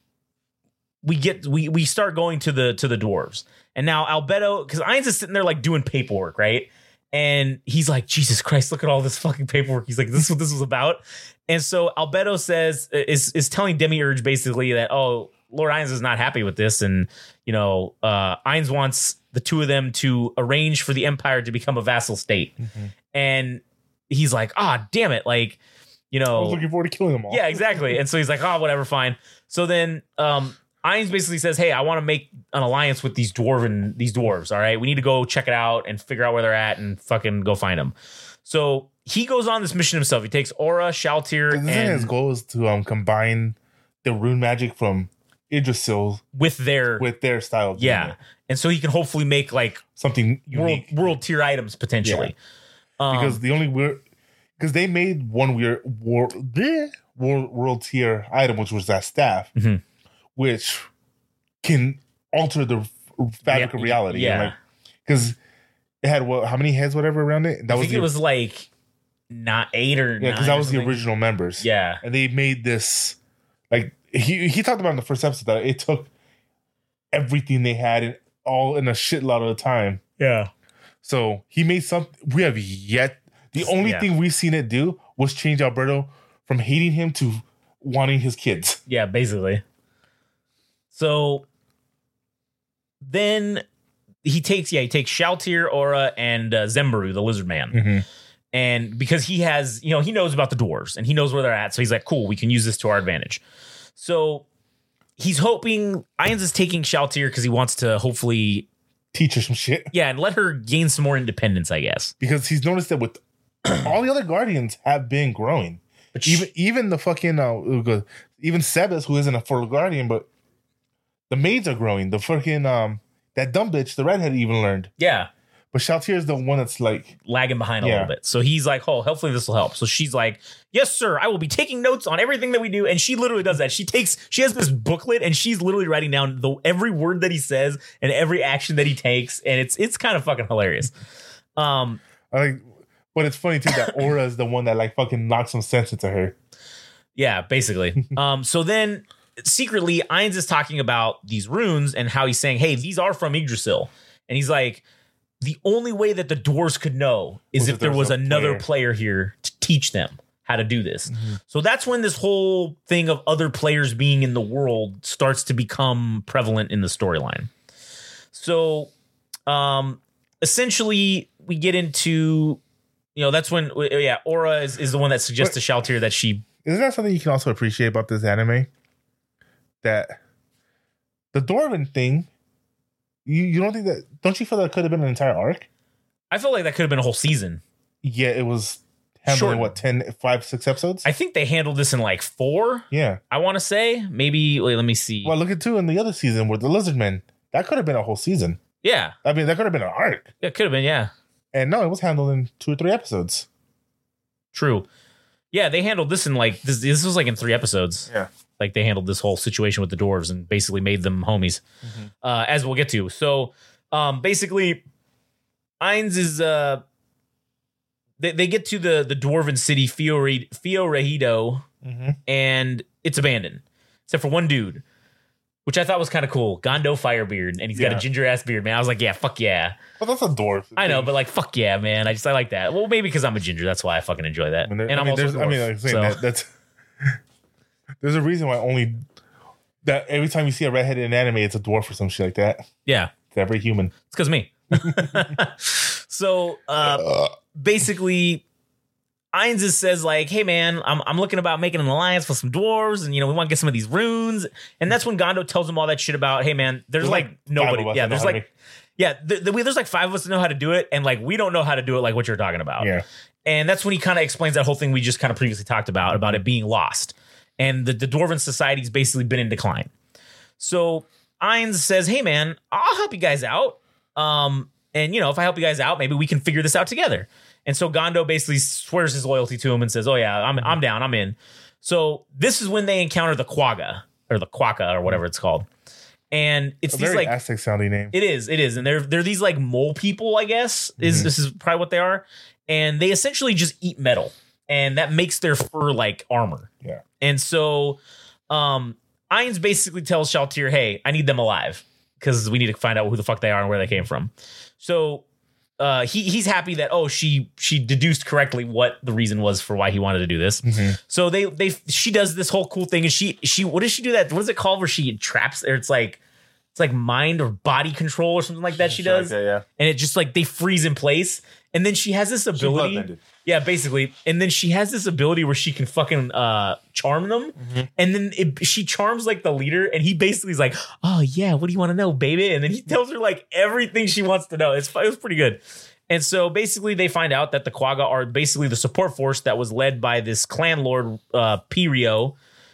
we get we we start going to the to the dwarves. And now Albedo, because Ainz is sitting there like doing paperwork, right? And he's like, Jesus Christ, look at all this fucking paperwork. He's like, this is what this was about. And so Albedo says, is is telling Demiurge basically that, oh, Lord Ainz is not happy with this. And, you know, uh, Ainz wants the two of them to arrange for the Empire to become a vassal state. Mm-hmm. And he's like, ah, damn it. Like, you know, I was looking forward to killing them all. Yeah, exactly. And so he's like, oh, whatever, fine. So then um, Ainz basically says, hey, I want to make an alliance with these dwarven, these dwarves. All right. We need to go check it out and figure out where they're at and fucking go find them. So he goes on this mission himself. He takes Aura, Shaltir, and and his goal is to um combine the rune magic from Yggdrasil with their with their style. Of yeah. doing it. And so he can hopefully make like something world unique. world tier items potentially. Yeah. Um, Because the only weird, because they made one weird world world, world tier item, which was that staff, mm-hmm. which can alter the fabric Yeah, of reality. yeah. Because like, it had what? How many heads? Whatever around it. That I was think the, it was like not eight or yeah. Because nine that was or the something. original members. Yeah. And they made this like he he talked about in the first episode that it took everything they had and all in a shitload of the time. Yeah. So he made something we have yet. The only Yeah. thing we've seen it do was change Alberto from hating him to wanting his kids. Yeah, basically. So then he takes, yeah, he takes Shaltir, Aura, and uh, Zembaru, the lizard man. Mm-hmm. And because he has, you know, he knows about the dwarves and he knows where they're at. So he's like, cool, we can use this to our advantage. So he's hoping, Ainz is taking Shaltir because he wants to hopefully Teach her some shit. yeah, and let her gain some more independence, I guess. Because he's noticed that with all the other guardians have been growing. But Even even the fucking uh, even Sebas, who isn't a full guardian, but the maids are growing. The fucking um that dumb bitch, the redhead, even learned. yeah, But Shaltir is the one that's like lagging behind a Yeah. little bit. So he's like, oh, hopefully this will help. So she's like, yes, sir, I will be taking notes on everything that we do. And she literally does that. She takes, she has this booklet and she's literally writing down the every word that he says and every action that he takes. And it's it's kind of fucking hilarious. Um, I like. But it's funny too that Aura is the one that like fucking knocks some sense into her. yeah, basically. um, so then secretly, Ainz is talking about these runes and how he's saying, hey, these are from Yggdrasil. And he's like, the only way that the dwarves could know is Was if if there there was was a another player. player here to teach them how to do this. Mm-hmm. So that's when this whole thing of other players being in the world starts to become prevalent in the storyline. So um, essentially, we get into, you know, that's when, yeah, Aura is, is the one that suggests to Shaltir that she, Isn't that something you can also appreciate about this anime? That the Dwarven thing, you, you don't think that, don't you feel that it could have been an entire arc? I feel like that could have been a whole season. Yeah, it was handling Short. what, ten, five, six episodes? I think they handled this in like four, yeah. I want to say. Maybe, wait, let me see. Well, look at two in the other season with the Lizard Men. That could have been a whole season. yeah, I mean, that could have been an arc. it could have been, yeah. And no, it was handled in two or three episodes. True. Yeah, they handled this in like this. This was like in three episodes. Yeah. Like they handled this whole situation with the dwarves and basically made them homies, Mm-hmm. uh, as we'll get to. So, um, basically, Ainz is uh, they they get to the the dwarven city Fiore Fiorehido, Mm-hmm. and it's abandoned except for one dude, which I thought was kind of cool. Gondo Firebeard, and he's got Yeah. a ginger ass beard, man. I was like, yeah, fuck yeah. But that's a dwarf. I know, but like, fuck yeah, man. I just I like that. Well, maybe because I'm a ginger, that's why I fucking enjoy that. I mean, there- and I I'm mean, also there's, a I mean, dwarf, like I'm saying so- that, that's there's a reason why only that every time you see a redhead in an anime, it's a dwarf or some shit like that. yeah. It's every human. It's because me. So uh, basically, Ainz says like, "Hey man, I'm I'm looking about making an alliance with some dwarves, and you know we want to get some of these runes." And that's when Gondo tells him all that shit about, "Hey man, there's, there's like, like nobody. Yeah, there's like, make- yeah, the, the, there's like five of us that know how to do it, and like we don't know how to do it like what you're talking about." Yeah. And that's when he kind of explains that whole thing we just kind of previously talked about about it being lost, and the, the dwarven society's basically been in decline. So Ainz says, "Hey man, I'll help you guys out. Um, and you know, if I help you guys out, maybe we can figure this out together." And so Gondo basically swears his loyalty to him and says, "Oh yeah, I'm I'm down, I'm in." So this is when they encounter the Quagga or the Quaka or whatever it's called, and it's a these very like Aztec sounding name. It is, it is, and they're they're these like mole people, I guess. Is mm-hmm. This is probably what they are, and they essentially just eat metal, and that makes their fur like armor. Yeah, and so, um. Ainz basically tells Shalltear, "Hey, I need them alive because we need to find out who the fuck they are and where they came from." So uh, he he's happy that oh she she deduced correctly what the reason was for why he wanted to do this. Mm-hmm. So they they she does this whole cool thing and she she what does she do that? What is it called where she traps? Or it's like it's like mind or body control or something like that. She does, okay, yeah. And it just like they freeze in place. And then she has this ability. Yeah, basically. And then she has this ability where she can fucking uh, charm them. Mm-hmm. And then it, she charms like the leader. And he basically is like, "Oh, yeah, what do you want to know, baby?" And then he tells her like everything she wants to know. It's, it was pretty good. And so basically they find out that the Quagga are basically the support force that was led by this clan lord, uh, Pirio.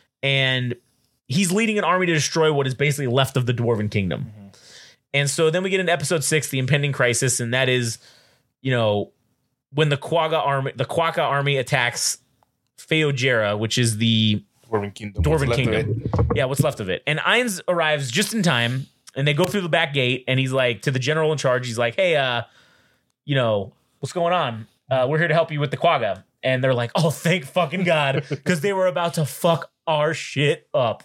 And he's leading an army to destroy what is basically left of the Dwarven Kingdom. Mm-hmm. And so then we get into episode six, the impending crisis. And that is, you know, when the Quagga army, the Quagga army attacks Feojera, which is the Dwarven Kingdom. Dwarven Kingdom. Yeah, what's left of it. And Ainz arrives just in time, and they go through the back gate, and he's like, to the general in charge, he's like, "Hey, uh, you know, what's going on? Uh, we're here to help you with the Quagga." And they're like, "Oh, thank fucking God," because they were about to fuck our shit up.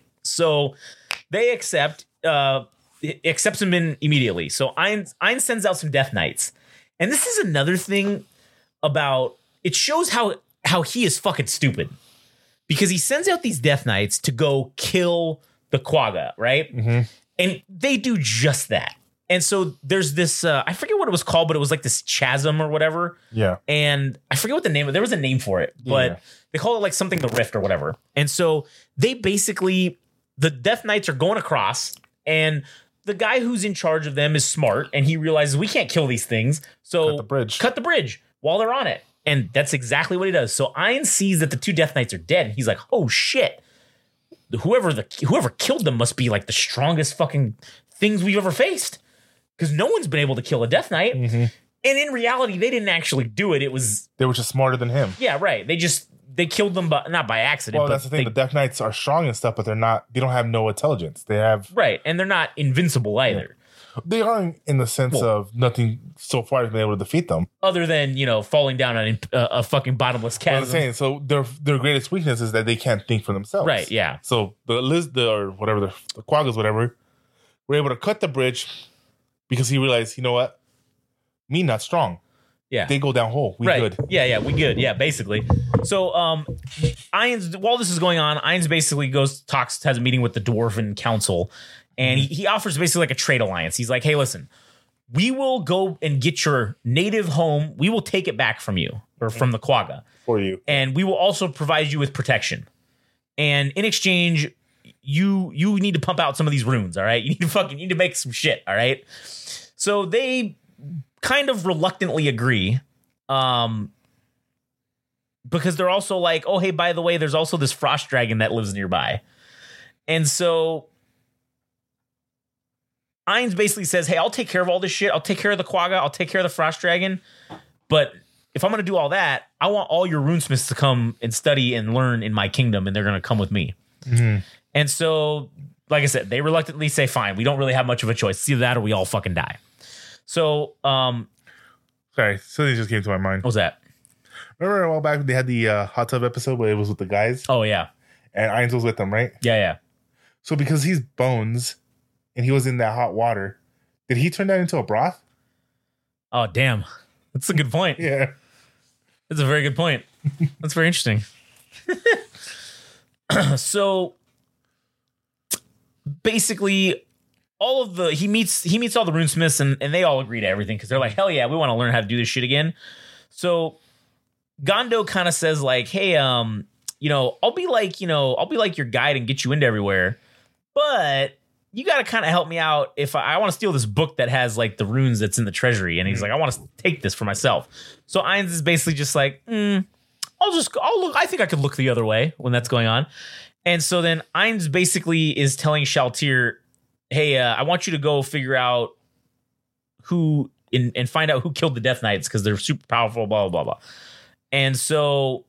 So they accept, uh, accepts him in immediately. So Ainz, Ainz sends out some Death Knights. And this is another thing about, it shows how how he is fucking stupid. Because he sends out these Death Knights to go kill the Quagga, right? Mm-hmm. And they do just that. And so there's this, uh, I forget what it was called, but it was like this chasm or whatever. Yeah. And I forget what the name of, there was a name for it, but yeah. They call it like something the Rift or whatever. And so they basically, the Death Knights are going across, and the guy who's in charge of them is smart, and he realizes we can't kill these things. So cut the bridge. Cut the bridge while they're on it. And that's exactly what he does. So Ainz sees that the two Death Knights are dead. And he's like, "Oh shit. Whoever the whoever killed them must be like the strongest fucking things we've ever faced. Because no one's been able to kill a Death Knight." Mm-hmm. And in reality, they didn't actually do it. It was They were just smarter than him. Yeah, right. They just they killed them, but not by accident. Well, but that's the thing. They, the Death Knights are strong and stuff, but they're not. They don't have no intelligence. They have right, and they're not invincible either. Yeah. They are in the sense well, of nothing so far has been able to defeat them, other than you know falling down on a, a fucking bottomless chasm. I'm saying so. Their their greatest weakness is that they can't think for themselves. Right. Yeah. So the Liz the or whatever the, the Quaggas whatever were able to cut the bridge because he realized, you know what, me not strong. Yeah. They go down whole. We right. good. Yeah, yeah, we good. Yeah, basically. So um Ainz, while this is going on, Ainz basically goes, talks, has a meeting with the Dwarven Council, and he, he offers basically like a trade alliance. He's like, "Hey, listen, we will go and get your native home. We will take it back from you, or from the Quagga. For you. And we will also provide you with protection. And in exchange, you you need to pump out some of these runes, all right? You need to fucking you need to make some shit, all right?" So they kind of reluctantly agree, um, because they're also like, "Oh, hey, by the way, there's also this frost dragon that lives nearby." And so Ainz basically says, "Hey, I'll take care of all this shit. I'll take care of the Quagga. I'll take care of the frost dragon. But if I'm going to do all that, I want all your runesmiths to come and study and learn in my kingdom, and they're going to come with me." Mm-hmm. And so, like I said, they reluctantly say, "Fine, we don't really have much of a choice. It's either that or we all fucking die." So, um, sorry, something just came to my mind. What was that? Remember a while back they had the uh, hot tub episode where it was with the guys? Oh yeah, and Ainz was with them, right? Yeah, yeah. So because he's bones and he was in that hot water, did he turn that into a broth? Oh damn, that's a good point. Yeah, that's a very good point. That's very interesting. So basically, all of the he meets he meets all the runesmiths and, and they all agree to everything because they're like, hell yeah, we want to learn how to do this shit again. So Gondo kind of says like, hey, um, you know, I'll be like, you know, I'll be like your guide and get you into everywhere, but you got to kind of help me out if I, I want to steal this book that has like the runes that's in the treasury. And he's like, I want to take this for myself. So Ainz is basically just like, mm, I'll just, I'll look. I think I could look the other way when that's going on. And so then Ainz basically is telling Shaltir, hey, uh, I want you to go figure out who in, and find out who killed the Death Knights because they're super powerful, blah, blah, blah. And so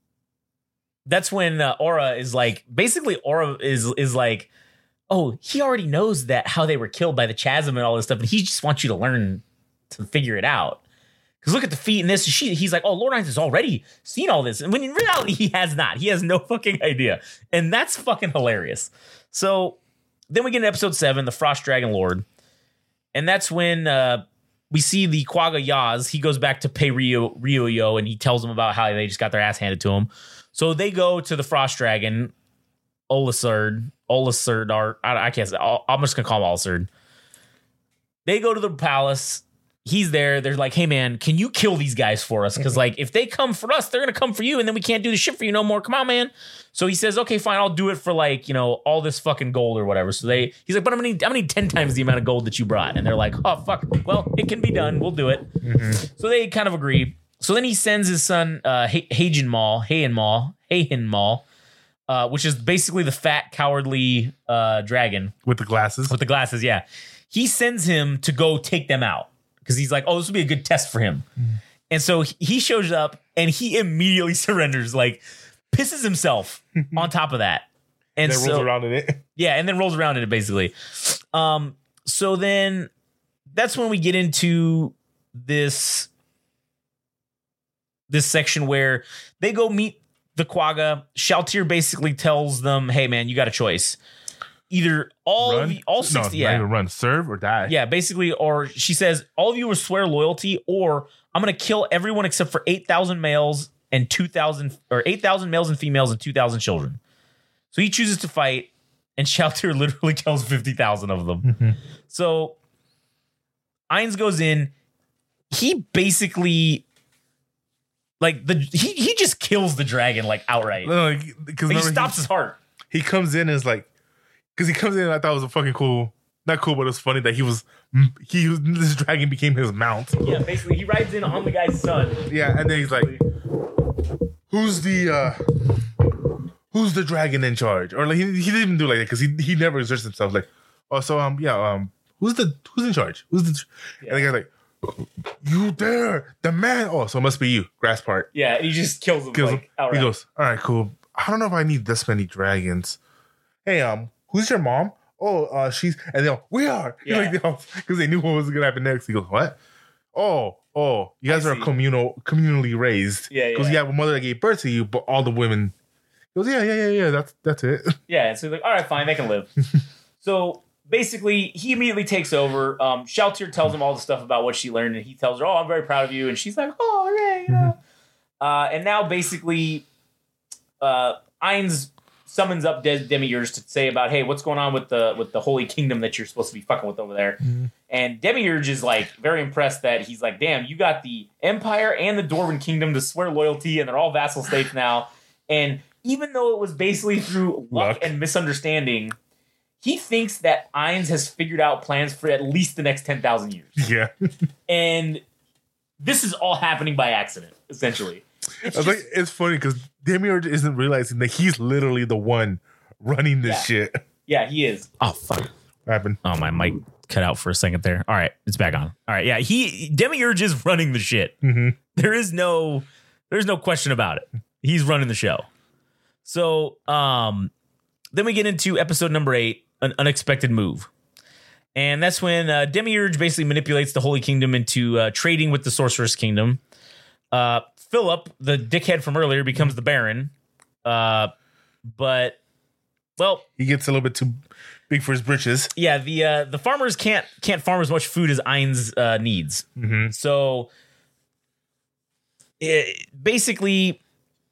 that's when uh, Aura is like, basically Aura is is like, oh, he already knows that how they were killed by the chasm and all this stuff, and he just wants you to learn to figure it out. Because look at the feat in this. She, he's like, oh, Lord Ainz has already seen all this. And when in reality, he has not. He has no fucking idea. And that's fucking hilarious. So then we get into episode seven, the Frost Dragon Lord. And that's when uh, we see the Quagga Yaz. He goes back to pay Ryo, Ryo and he tells them about how they just got their ass handed to him. So they go to the Frost Dragon, Olisard. Olisard, or I, I can't say. I'm just gonna call him Olisard. They go to the palace. He's there. They're like, "Hey, man, can you kill these guys for us? Because like, if they come for us, they're gonna come for you, and then we can't do the shit for you no more. Come on, man." So he says, "Okay, fine, I'll do it for like you know all this fucking gold or whatever." So they, he's like, "But I'm gonna need, I'm gonna need ten times the amount of gold that you brought." And they're like, "Oh fuck, well, it can be done. We'll do it." Mm-hmm. So they kind of agree. So then he sends his son, uh, Hagen Maul, Hayen Maul, Hayen Maul. Uh, which is basically the fat, cowardly uh, dragon. With the glasses? With the glasses, yeah. He sends him to go take them out. Because he's like, oh, this will be a good test for him. Mm. And so he shows up, and he immediately surrenders. Like, pisses himself on top of that. And then so, rolls around in it. Yeah, and then rolls around in it, basically. Um, so then, that's when we get into this, this section where they go meet the Quagga. Shaltir basically tells them, hey man, you got a choice. Either all run? of you, all sixty, no, yeah, not even run, serve or die. Yeah, basically, or she says, all of you will swear loyalty, or I'm gonna kill everyone except for eight thousand males and two thousand or eight thousand males and females and two thousand children. So he chooses to fight, and Shaltir literally kills fifty thousand of them. Mm-hmm. So Ainz goes in. He basically. Like the he he just kills the dragon like outright. No, because like, he stops he, his heart. He comes in and is like, because he comes in and I thought it was a fucking cool, not cool, but it was funny that he was he was this dragon became his mount. Yeah, basically he rides in on the guy's son. Yeah, and then he's like, who's the uh who's the dragon in charge? Or like he, he didn't even do like that because he he never exerts himself. Like, oh, so um yeah um who's the who's in charge? Who's the yeah. And the guy's like, you there, the man. Oh, so it must be you, grass part. Yeah, and he just kills him. Kills like, him. Outright. He goes, all right, cool. I don't know if I need this many dragons. Hey, um, who's your mom? Oh, uh, she's and they all we are. Yeah. Like, because they, they knew what was gonna happen next. He goes, what? Oh, oh, you guys I are see. communal, communally raised. Yeah, yeah. Because you have a mother that gave birth to you, but all the women. He goes, yeah, yeah, yeah, yeah. That's that's it. Yeah, and so he's like, all right, fine, they can live. So. Basically, he immediately takes over. Um, Shaltir tells him all the stuff about what she learned, and he tells her, "Oh, I'm very proud of you." And she's like, "Oh, hooray!" You know. Mm-hmm. Uh, and now, basically, uh, Ainz summons up De- Demiurge to say about, "Hey, what's going on with the with the Holy Kingdom that you're supposed to be fucking with over there?" Mm-hmm. And Demiurge is like very impressed that he's like, "Damn, you got the Empire and the Dwarven Kingdom to swear loyalty, and they're all vassal states now." And even though it was basically through luck, luck. and misunderstanding. He thinks that Ainz has figured out plans for at least the next ten thousand years. Yeah. And this is all happening by accident, essentially. It's, I was just, like, it's funny because Demiurge isn't realizing that he's literally the one running this yeah. shit. Yeah, he is. Oh, fuck. What happened? Oh, my mic cut out for a second there. All right, it's back on. All right, yeah, he Demiurge is running the shit. Mm-hmm. There is no, there's no question about it. He's running the show. So, um, then we get into episode number eight. An unexpected move. And that's when uh, Demiurge basically manipulates the Holy Kingdom into uh, trading with the Sorceress Kingdom. Uh, Philip, the dickhead from earlier, becomes the Baron. Uh, but, well... He gets a little bit too big for his britches. Yeah, the uh, the farmers can't can't farm as much food as Ainz uh, needs. Mm-hmm. So, it, basically,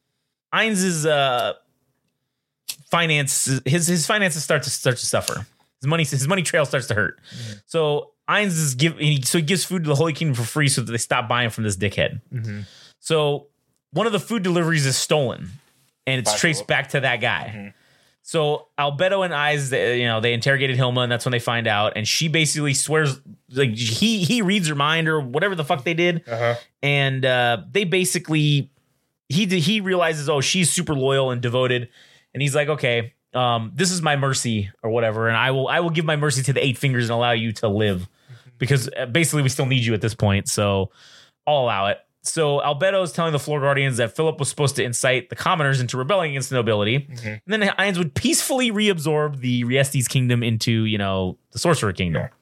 Ainz's... Uh, Finance his his finances start to start to suffer, His money, his money trail starts to hurt. Mm-hmm. So Ainz is give, he, so he gives food to the Holy Kingdom for free so that they stop buying from this dickhead. Mm-hmm. So one of the food deliveries is stolen, and it's Five traced back to that guy. Mm-hmm. So Albedo and Ainz, they, you know, they interrogated Hilma, and that's when they find out. And she basically swears, like he he reads her mind or whatever the fuck they did, uh-huh. and uh, they basically he he realizes, oh, she's super loyal and devoted, and he's like, okay. Um, this is my mercy or whatever, and I will I will give my mercy to the eight fingers and allow you to live, because basically we still need you at this point, so I'll allow it. So Albedo is telling the Floor Guardians that Philip was supposed to incite the commoners into rebelling against the nobility, mm-hmm. and then Ainz would peacefully reabsorb the Riestes kingdom into, you know, the Sorcerer Kingdom. Yeah.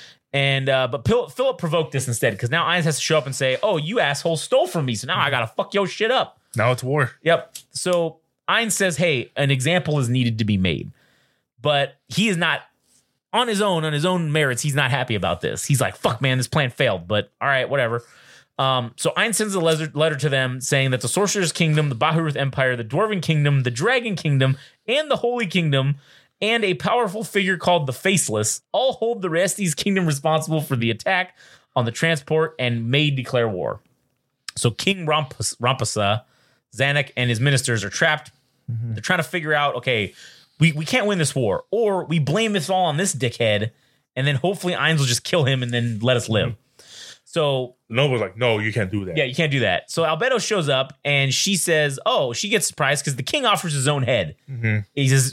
And uh, but Pil- Philip provoked this instead, because now Ainz has to show up and say, "Oh, you asshole stole from me, so now I gotta fuck your shit up." Now it's war. Yep. So Ainz says, hey, an example is needed to be made. But he is not, on his own, on his own merits, he's not happy about this. He's like, fuck, man, this plan failed. But all right, whatever. Um, so Ainz sends a letter, letter to them saying that the Sorcerer's Kingdom, the Bahuruth Empire, the Dwarven Kingdom, the Dragon Kingdom, and the Holy Kingdom, and a powerful figure called the Faceless, all hold the Riestes Kingdom responsible for the attack on the transport and may declare war. So King Rompus, Rompasa, Zanuck, and his ministers are trapped. Mm-hmm. They're trying to figure out, okay, we, we can't win this war, or we blame this all on this dickhead, and then hopefully Ainz will just kill him and then let us live. Mm-hmm. So Nova's like, no, you can't do that. Yeah, you can't do that. So Albedo shows up, and she says, oh, she gets surprised because the king offers his own head. Mm-hmm. He says,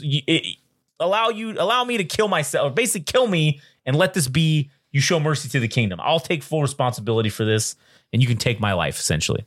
allow you, allow me to kill myself, or basically kill me, and let this be, you show mercy to the kingdom. I'll take full responsibility for this, and you can take my life, essentially.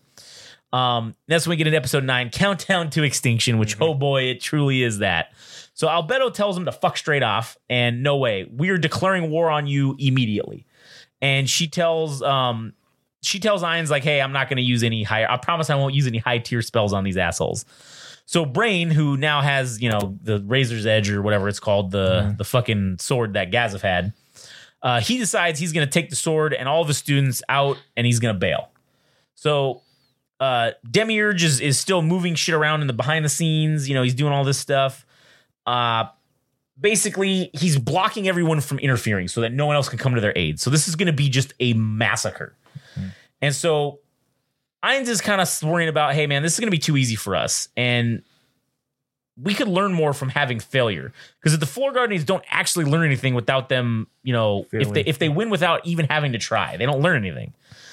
Um, that's when we get into episode nine, Countdown to Extinction, which, mm-hmm. oh boy, it truly is that. So Albedo tells him to fuck straight off, and no way, we are declaring war on you immediately. And she tells, um, she tells Ainz, like, hey, I'm not going to use any high, I promise I won't use any high tier spells on these assholes. So Brain, who now has, you know, the Razor's Edge or whatever it's called, the, mm-hmm. the fucking sword that Gazef had, uh, he decides he's going to take the sword and all the students out, and he's going to bail. So Uh, Demiurge is, is still moving shit around in the behind the scenes. You know, he's doing all this stuff. Uh, basically, he's blocking everyone from interfering so that no one else can come to their aid. So this is going to be just a massacre. Mm-hmm. And so Ainz is kind of worrying about, hey, man, this is going to be too easy for us. And we could learn more from having failure. Because if the Floor Guardians don't actually learn anything without them, you know, Failing. if they if they win without even having to try, they don't learn anything.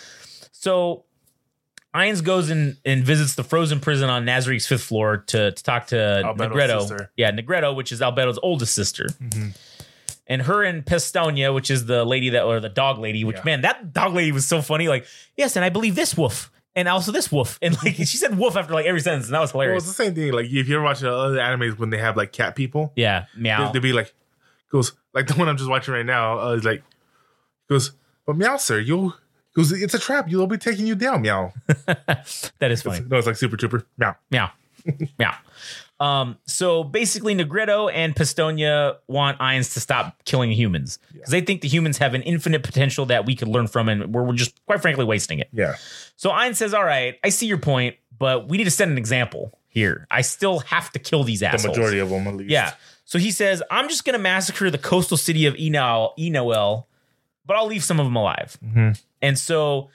So Ainz goes in and visits the frozen prison on Nazarique's fifth floor to, to talk to Albedo's Negredo. sister. Yeah, Negredo, which is Albedo's oldest sister. Mm-hmm. And her and Pestonia, which is the lady that, or the dog lady, which, yeah. man, that dog lady was so funny. Like, yes, and I believe this wolf. And also this wolf. And like, she said wolf after like every sentence. And that was hilarious. Well, it's the same thing. Like, if you ever watch other animes when they have like cat people. Yeah, meow. They, they'd be like, goes, like the one I'm just watching right now uh, is like, goes, but meow, sir, you'll. Goes, it's a trap. You'll be taking you down, meow. That is funny. It's, no, it's like Super Trooper. Meow. Meow. Meow. Um, so basically, Negredo and Pestonia want Ainz to stop killing humans because yeah. they think the humans have an infinite potential that we could learn from, and we're, we're just, quite frankly, wasting it. Yeah. So Ainz says, all right, I see your point, but we need to set an example here. I still have to kill these assholes. The majority of them, at least. Yeah. So he says, I'm just going to massacre the coastal city of Enoel, Enoel, but I'll leave some of them alive. Mm-hmm. And so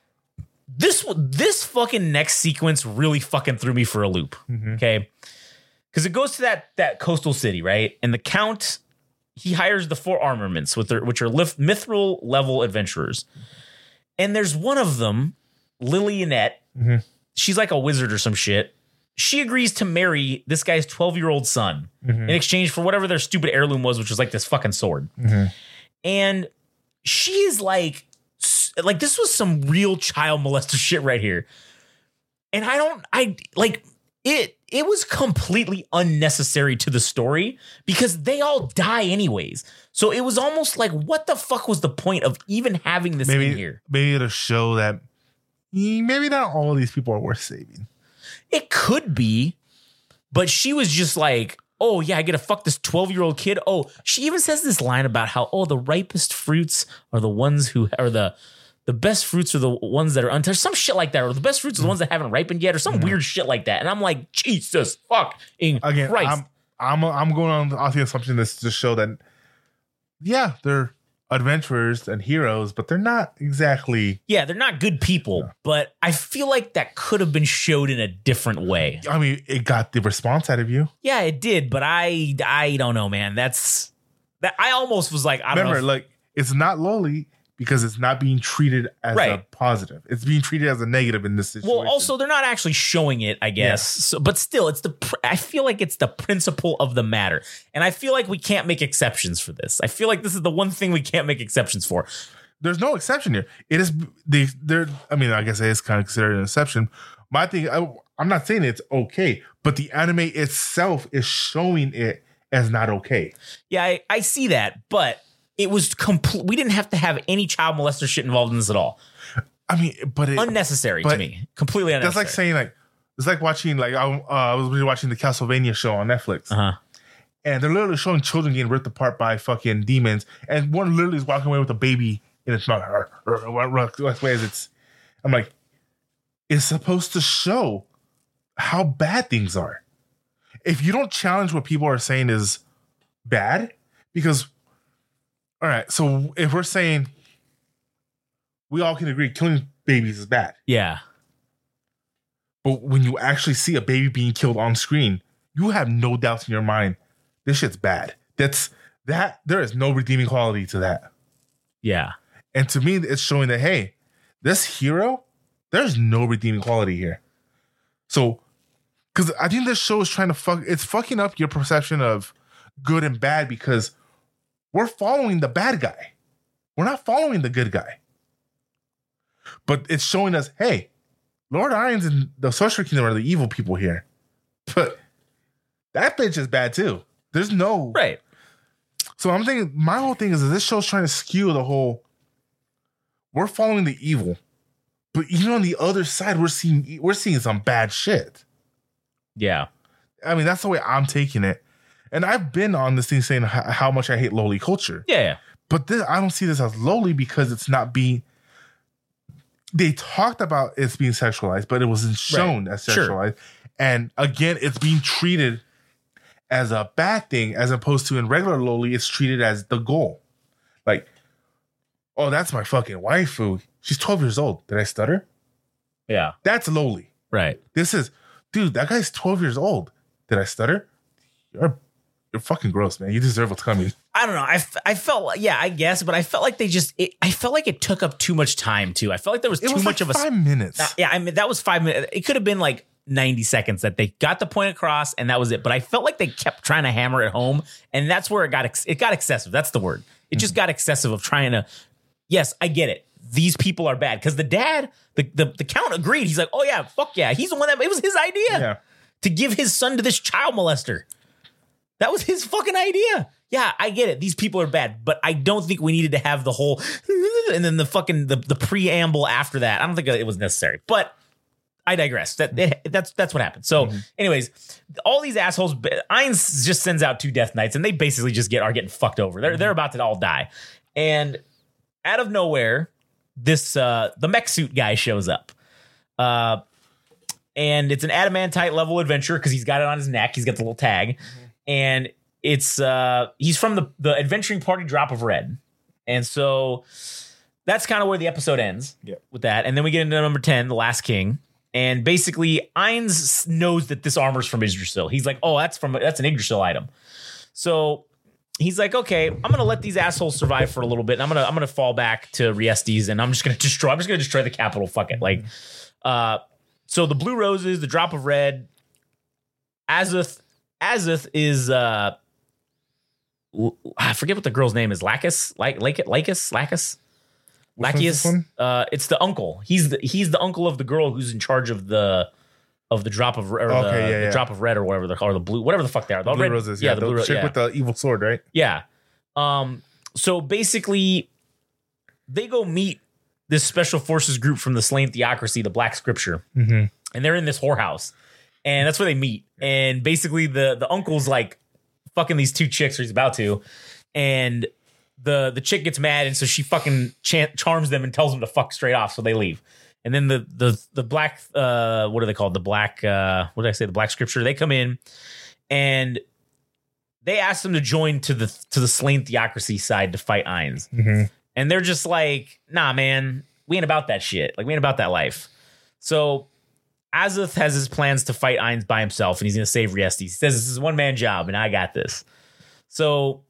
this this fucking next sequence really fucking threw me for a loop. Mm-hmm. Okay. Because it goes to that that coastal city, right? And the Count, he hires the four armaments, with their, which are lif- mithril level adventurers. And there's one of them, Lilianette. Mm-hmm. She's like a wizard or some shit. She agrees to marry this guy's twelve-year-old son mm-hmm. in exchange for whatever their stupid heirloom was, which was like this fucking sword. Mm-hmm. And she is like, like this was some real child molester shit right here. And I don't, I like it. It was completely unnecessary to the story because they all die anyways. So it was almost like, what the fuck was the point of even having this maybe, in here? Maybe to show that maybe not all of these people are worth saving. It could be, but she was just like, oh, yeah, I get to fuck this twelve-year-old kid. Oh, she even says this line about how, oh, the ripest fruits are the ones who are the the best fruits are the ones that are untouched. Some shit like that. Or the best fruits are the ones that haven't ripened yet or some mm-hmm. weird shit like that. And I'm like, Jesus fucking Again, Christ. I'm, I'm, I'm going on, on the assumption this to show that yeah, they're adventurers and heroes, but they're not exactly. Yeah, they're not good people, no. But I feel like that could have been showed in a different way. I mean, it got the response out of you. Yeah, it did, but I I don't know, man. That's that I almost was like, I don't Remember, know. Remember, like, it's not lowly because it's not being treated as right. a positive. It's being treated as a negative in this situation. Well, also, they're not actually showing it, I guess. Yeah. So, but still, it's the. I feel like it's the principle of the matter. And I feel like we can't make exceptions for this. I feel like this is the one thing we can't make exceptions for. There's no exception here. It is, they, they're, I mean, I guess it is kind of considered an exception. My thing, I, I'm not saying it's okay, but the anime itself is showing it as not okay. Yeah, I, I see that, but it was complete. We didn't have to have any child molester shit involved in this at all. I mean, but it, unnecessary but to me. Completely unnecessary. That's like saying like it's like watching like I, uh, I was really watching the Castlevania show on Netflix, uh-huh. and they're literally showing children getting ripped apart by fucking demons, and one literally is walking away with a baby in its mouth. That's way as it's. I'm like, it's supposed to show how bad things are. If you don't challenge what people are saying is bad, because. All right, so if we're saying we all can agree killing babies is bad. Yeah. But when you actually see a baby being killed on screen, you have no doubts in your mind this shit's bad. That's that there is no redeeming quality to that. Yeah. And to me, it's showing that, hey, this hero, there's no redeeming quality here. So, because I think this show is trying to fuck, it's fucking up your perception of good and bad because we're following the bad guy. We're not following the good guy. But it's showing us, hey, Lord Irons and the Sorcerer Kingdom are the evil people here. But that bitch is bad too. There's no... Right. So I'm thinking, my whole thing is that this show's trying to skew the whole... We're following the evil. But even on the other side, we're seeing we're seeing some bad shit. Yeah. I mean, that's the way I'm taking it. And I've been on this thing saying how, how much I hate lowly culture. Yeah, yeah. But this, I don't see this as lowly because it's not being... They talked about it's being sexualized, but it wasn't shown right. as sexualized. Sure. And again, it's being treated as a bad thing as opposed to in regular lowly, it's treated as the goal. Like, oh, that's my fucking waifu. She's twelve years old. Did I stutter? Yeah. That's lowly. Right. This is, dude, that guy's twelve years old. Did I stutter? You're, you're fucking gross, man. You deserve what's coming. I don't know. I, f- I felt like, yeah, I guess, but I felt like they just, it, I felt like it took up too much time too. I felt like there was it too was much like of a five minutes. Uh, yeah, I mean, that was five minutes. It could have been like ninety seconds that they got the point across and that was it. But I felt like they kept trying to hammer it home. And that's where it got, ex- it got excessive. That's the word. It mm-hmm. just got excessive of trying to, yes, I get it. These people are bad. Because the dad, the, the, the count agreed. He's like, oh yeah, fuck yeah. He's the one that, it was his idea yeah. to give his son to this child molester. That was his fucking idea. Yeah, I get it. These people are bad, but I don't think we needed to have the whole and then the fucking the, the preamble after that. I don't think it was necessary. But I digress. That it, that's that's what happened. So, mm-hmm. anyways, all these assholes. Ainz just sends out two Death Knights, and they basically just get are getting fucked over. They're mm-hmm. they're about to all die, and out of nowhere, this uh, the mech suit guy shows up. Uh, and it's an adamantite level adventure because he's got it on his neck. He's got the little tag. Mm-hmm. And it's uh he's from the, the adventuring party Drop of Red. And so that's kind of where the episode ends yep. with that. And then we get into number ten, The Last King. And basically Ainz knows that this armor's from Yggdrasil. He's like, oh, that's from that's an Yggdrasil item. So he's like, okay, I'm gonna let these assholes survive for a little bit. And I'm gonna I'm gonna fall back to Riestes and I'm just gonna destroy, I'm just gonna destroy the capital. Fuck it. Like uh so the Blue Roses, the Drop of Red, Azuth. Azuth is uh I forget what the girl's name is. Lacus? Like Lacus? Lacus? Lacus? Lachius? Uh it's the uncle. He's the he's the uncle of the girl who's in charge of the of the drop of or okay, the, yeah, the yeah. drop of red or whatever the or the blue, whatever the fuck they are. The, the blue red, roses, yeah, yeah. the, the blue chick yeah. with the evil sword, right? Yeah. Um so basically they go meet this special forces group from the Slain Theocracy, the Black Scripture. Mm-hmm. And they're in this whorehouse. And that's where they meet. And basically the, the uncle's like fucking these two chicks, or he's about to. And the the chick gets mad. And so she fucking ch- charms them and tells them to fuck straight off. So they leave. And then the the the black, uh, what are they called? The black, uh, what did I say? The Black Scripture. They come in and they asked them to join to the to the slain theocracy side to fight Ainz. Mm-hmm. And they're just like, nah, man, we ain't about that shit. Like, we ain't about that life. So Azoth has his plans to fight Ainz by himself, and he's going to save Riestes. He says this is a one-man job, and I got this. So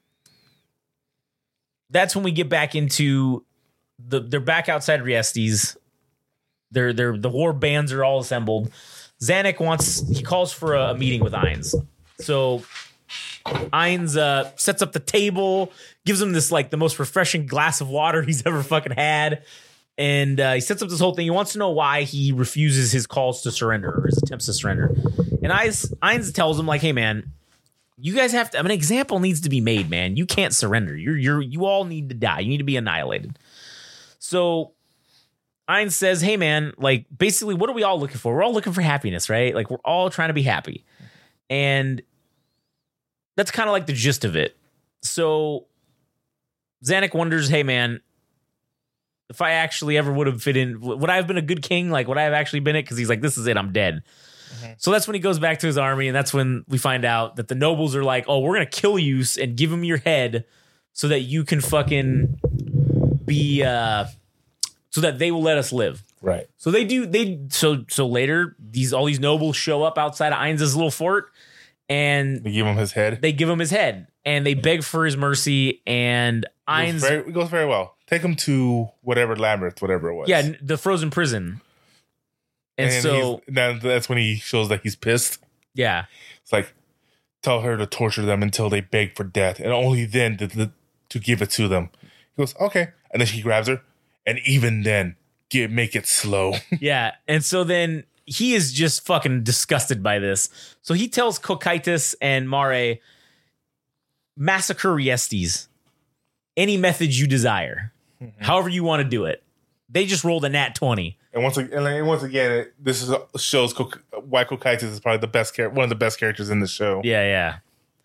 that's when we get back into the. They're back outside Riestes. They're they're the war bands are all assembled. Zanuck wants he calls for a, a meeting with Ainz. So Ainz uh, sets up the table, gives him this like the most refreshing glass of water he's ever fucking had. And uh, he sets up this whole thing. He wants to know why he refuses his calls to surrender or his attempts to surrender. And Ainz, Ainz tells him, like, hey, man, you guys have to, I mean, an example needs to be made, man. You can't surrender. You're, you're, you all need to die. You need to be annihilated. So Ainz says, hey, man, like, basically, what are we all looking for? We're all looking for happiness, right? Like, we're all trying to be happy. And that's kind of like the gist of it. So Zanuck wonders, hey, man, if I actually ever would have fit in, would I have been a good king? Like, would I have actually been it? Because he's like, this is it, I'm dead. Mm-hmm. So that's when he goes back to his army, and that's when we find out that the nobles are like, oh, we're going to kill you and give him your head so that you can fucking be, uh, so that they will let us live. Right. So they do, they, so, so later, these, all these nobles show up outside of Ainz's little fort, and they give him his head. They give him his head, and they beg for his mercy, and Ainz. It goes very, it goes very well. Take him to whatever labyrinth, whatever it was. Yeah, the frozen prison. And, and so then that's when he shows that he's pissed. Yeah. It's like, tell her to torture them until they beg for death, and only then to, to give it to them. He goes, okay. And then she grabs her, and even then, get, make it slow. Yeah. And so then he is just fucking disgusted by this. So he tells Cocytus and Mare, massacre Riestes. Any method you desire. Mm-hmm. However you want to do it. They just rolled a nat twenty. And once again, and once again, it, this is, shows why Cocytus is probably the best char- one of the best characters in the show. Yeah, yeah.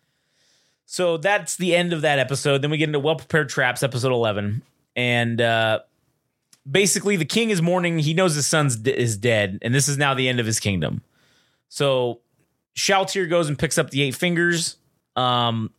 So that's the end of that episode. Then we get into Well Prepared Traps, episode eleven. And uh, basically, the king is mourning. He knows his son d- is dead, and this is now the end of his kingdom. So Shalltear goes and picks up the eight fingers. Um,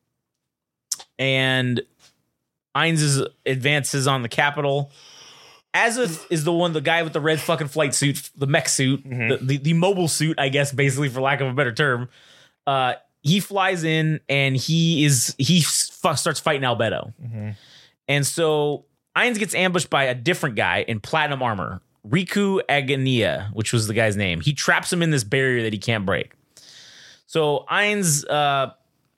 and Ainz advances on the capital. Azoth is the one, the guy with the red fucking flight suit, the mech suit, mm-hmm. the, the, the mobile suit, I guess, basically, for lack of a better term. Uh, he flies in and he is he f- starts fighting Albedo. Mm-hmm. And so Ainz gets ambushed by a different guy in platinum armor, Riku Agania, which was the guy's name. He traps him in this barrier that he can't break. So Ainz uh,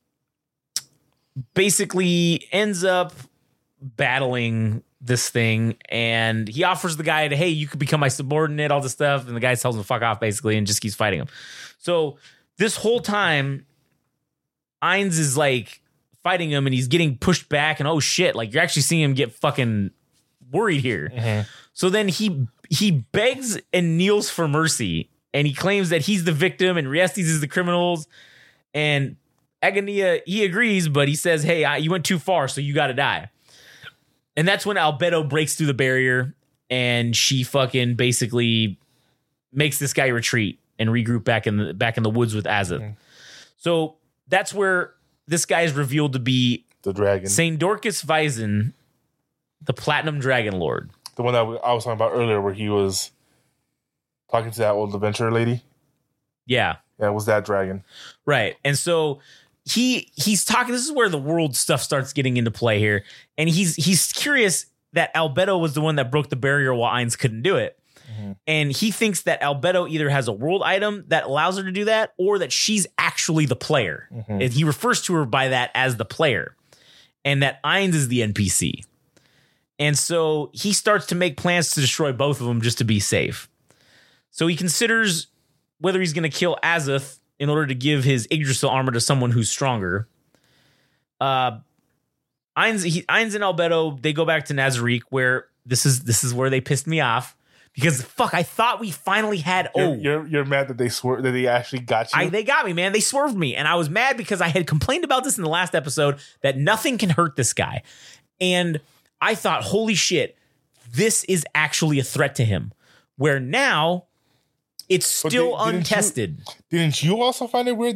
basically ends up battling this thing, and he offers the guy to, hey, you could become my subordinate, all this stuff, and the guy tells him to fuck off, basically, and just keeps fighting him. So this whole time, Ainz is like fighting him, and he's getting pushed back, and oh shit, like you're actually seeing him get fucking worried here. Mm-hmm. So then he he begs and kneels for mercy, and he claims that he's the victim and Riestes is the criminals, and Agania, he agrees, but he says, hey, I, you went too far, so you got to die. And that's when Albedo breaks through the barrier, and she fucking basically makes this guy retreat and regroup back in the back in the woods with Azoth. Mm-hmm. So that's where this guy is revealed to be the dragon, Saint Dorcas Vyzen, the Platinum Dragon Lord, the one that I was talking about earlier, where he was talking to that old adventurer lady. Yeah, yeah, it was that dragon, right? And so. He he's talking. This is where the world stuff starts getting into play here, and he's he's curious that Albedo was the one that broke the barrier while Ainz couldn't do it, mm-hmm. and he thinks that Albedo either has a world item that allows her to do that, or that she's actually the player. Mm-hmm. And he refers to her by that as the player, and that Ainz is the N P C. And so he starts to make plans to destroy both of them just to be safe. So he considers whether he's going to kill Azoth in order to give his Yggdrasil armor to someone who's stronger. Uh, Ainz, he, Ainz and Albedo, they go back to Nazarick, where this is this is where they pissed me off. Because, fuck, I thought we finally had... You're, oh, you're, you're mad that they swore that they actually got you? I, they got me, man. They swerved me. And I was mad because I had complained about this in the last episode, that nothing can hurt this guy. And I thought, holy shit, this is actually a threat to him. Where now... It's still did, didn't untested. You, didn't you also find it weird that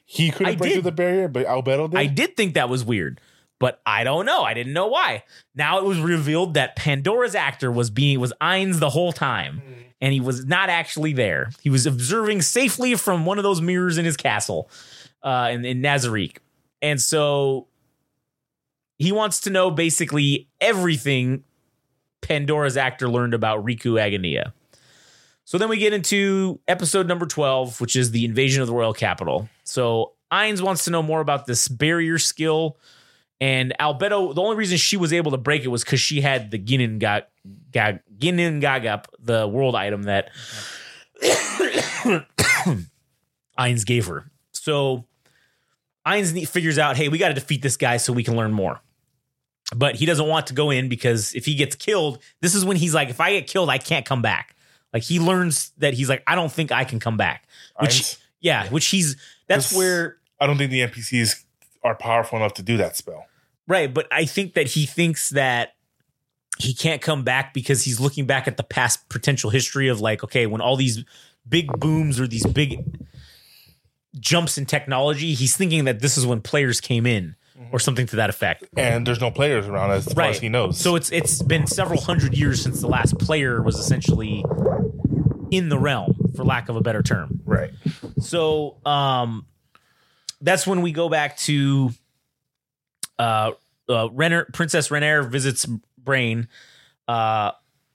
he couldn't I break did. through the barrier, but Albedo did. I did think that was weird, but I don't know. I didn't know why. Now it was revealed that Pandora's actor was being was Ainz the whole time, mm. and he was not actually there. He was observing safely from one of those mirrors in his castle uh, in, in Nazarick. And so he wants to know basically everything Pandora's actor learned about Riku Agania. So then we get into episode number twelve, which is the invasion of the royal capital. So Ainz wants to know more about this barrier skill. And Albedo, the only reason she was able to break it was because she had the Ginin Ga, Ga, Ginin Gagap, the world item that Ainz gave her. So Ainz figures out, hey, we got to defeat this guy so we can learn more. But he doesn't want to go in because if he gets killed, this is when he's like, if I get killed, I can't come back. Like he learns that he's like, I don't think I can come back. Which, Ainz? yeah, which he's, that's this, where. I don't think the N P Cs are powerful enough to do that spell. Right. But I think that he thinks that he can't come back because he's looking back at the past potential history of like, okay, when all these big booms or these big jumps in technology, he's thinking that this is when players came in. Or something to that effect. And there's no players around as far right. as he knows. So it's it's been several hundred years since the last player was essentially in the realm, for lack of a better term. Right. So um, that's when we go back to uh, uh, Renner, Princess Renaer visits Brain. Uh,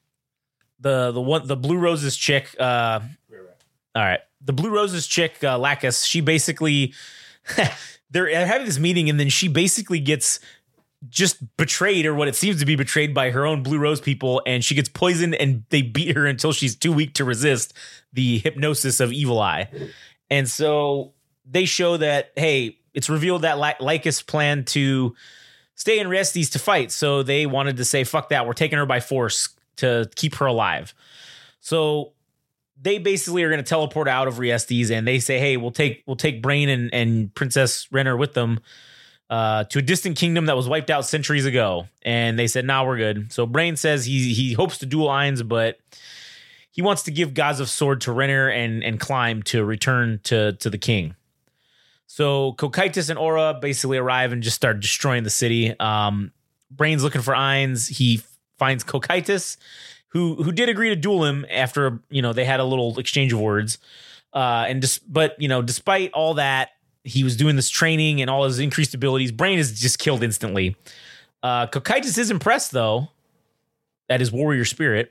the the one the Blue Roses chick. Uh, all right, the Blue Roses chick, uh, Lacus. She basically. They're having this meeting, and then she basically gets just betrayed, or what it seems to be betrayed by her own Blue Rose people, and she gets poisoned, and they beat her until she's too weak to resist the hypnosis of Evil Eye. And so they show that, hey, it's revealed that Lycus planned to stay in Riestes to fight, so they wanted to say, fuck that, we're taking her by force to keep her alive. So they basically are going to teleport out of Riestes, and they say, hey, we'll take we'll take Brain and, and Princess Renner with them uh, to a distant kingdom that was wiped out centuries ago. And they said, nah, we're good. So Brain says he he hopes to duel Ainz, but he wants to give Gazov's sword to Renner and, and Climb to return to, to the king. So Cocytus and Aura basically arrive and just start destroying the city. Um, Brain's looking for Ainz. He finds Cocytus, who who did agree to duel him after, you know, they had a little exchange of words. Uh, and dis- But, you know, despite all that, he was doing this training and all his increased abilities. Brain is just killed instantly. Uh, Cocytus is impressed, though, at his warrior spirit.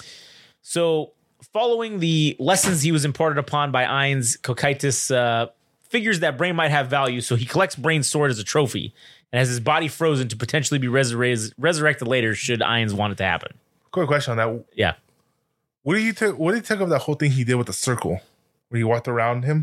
So following the lessons he was imparted upon by Ainz, Cocytus uh, figures that Brain might have value, so he collects Brain's sword as a trophy and has his body frozen to potentially be resur- resurrected later should Ainz want it to happen. Quick question on that. Yeah. What do you think? What do you think of that whole thing he did with the circle, where he walked around him?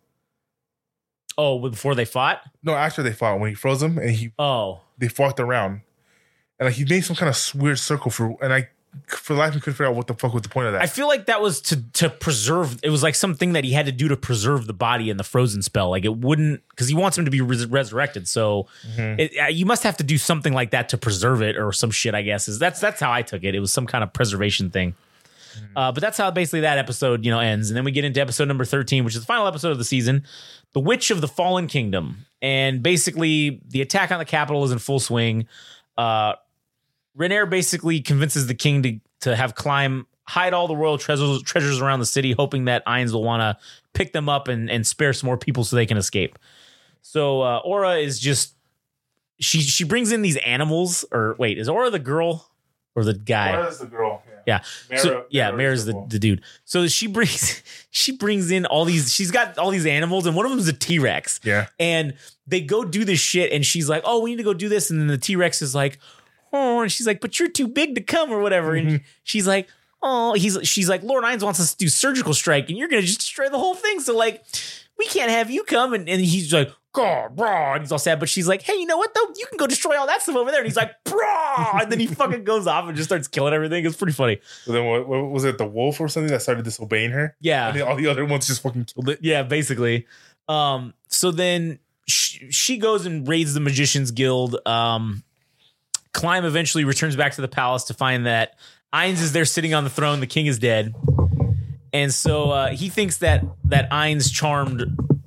Oh, before they fought? No, after they fought, when he froze him and he oh they walked around, and like he made some kind of weird circle for, and I for the life I couldn't figure out what the fuck was the point of that. I feel like that was to to preserve. It was like something that he had to do to preserve the body in the frozen spell. Like it wouldn't, because he wants him to be res- resurrected. So mm-hmm. it, uh, you must have to do something like that to preserve it, or some shit. I guess is that's that's how I took it. It was some kind of preservation thing. Mm-hmm. Uh, but that's how basically that episode, you know, ends. And then we get into episode number thirteen, which is the final episode of the season, The Witch of the Fallen Kingdom. And basically, the attack on the capital is in full swing. Uh, Renaer basically convinces the king to to have Climb hide all the royal treasures treasures around the city, hoping that Ainz will want to pick them up and, and spare some more people so they can escape. So uh, Aura is just she she brings in these animals. Or wait, is Aura the girl or the guy? Aura's the girl. Yeah. Yeah. Mara, so, yeah, Mara's the, the, the dude. So she brings she brings in all these, she's got all these animals, and one of them is a T-Rex. Yeah. And they go do this shit, and she's like, oh, we need to go do this. And then the T-Rex is like, oh, and she's like, but you're too big to come or whatever. Mm-hmm. And she's like, oh, he's she's like, Lord Ainz wants us to do surgical strike, and you're gonna just destroy the whole thing. So like, we can't have you come. And, and he's like, God, brah, and he's all sad. But she's like, hey, you know what though? You can go destroy all that stuff over there. And he's like, brah, and then he fucking goes off and just starts killing everything. It's pretty funny. So then what, what was it? The wolf or something that started disobeying her? Yeah. And then all the other ones just fucking killed it. Yeah, basically. Um, so then she, she goes and raids the Magician's Guild. Um, Climb eventually returns back to the palace to find that Ainz is there sitting on the throne. The king is dead. And so uh, he thinks that that Ainz charmed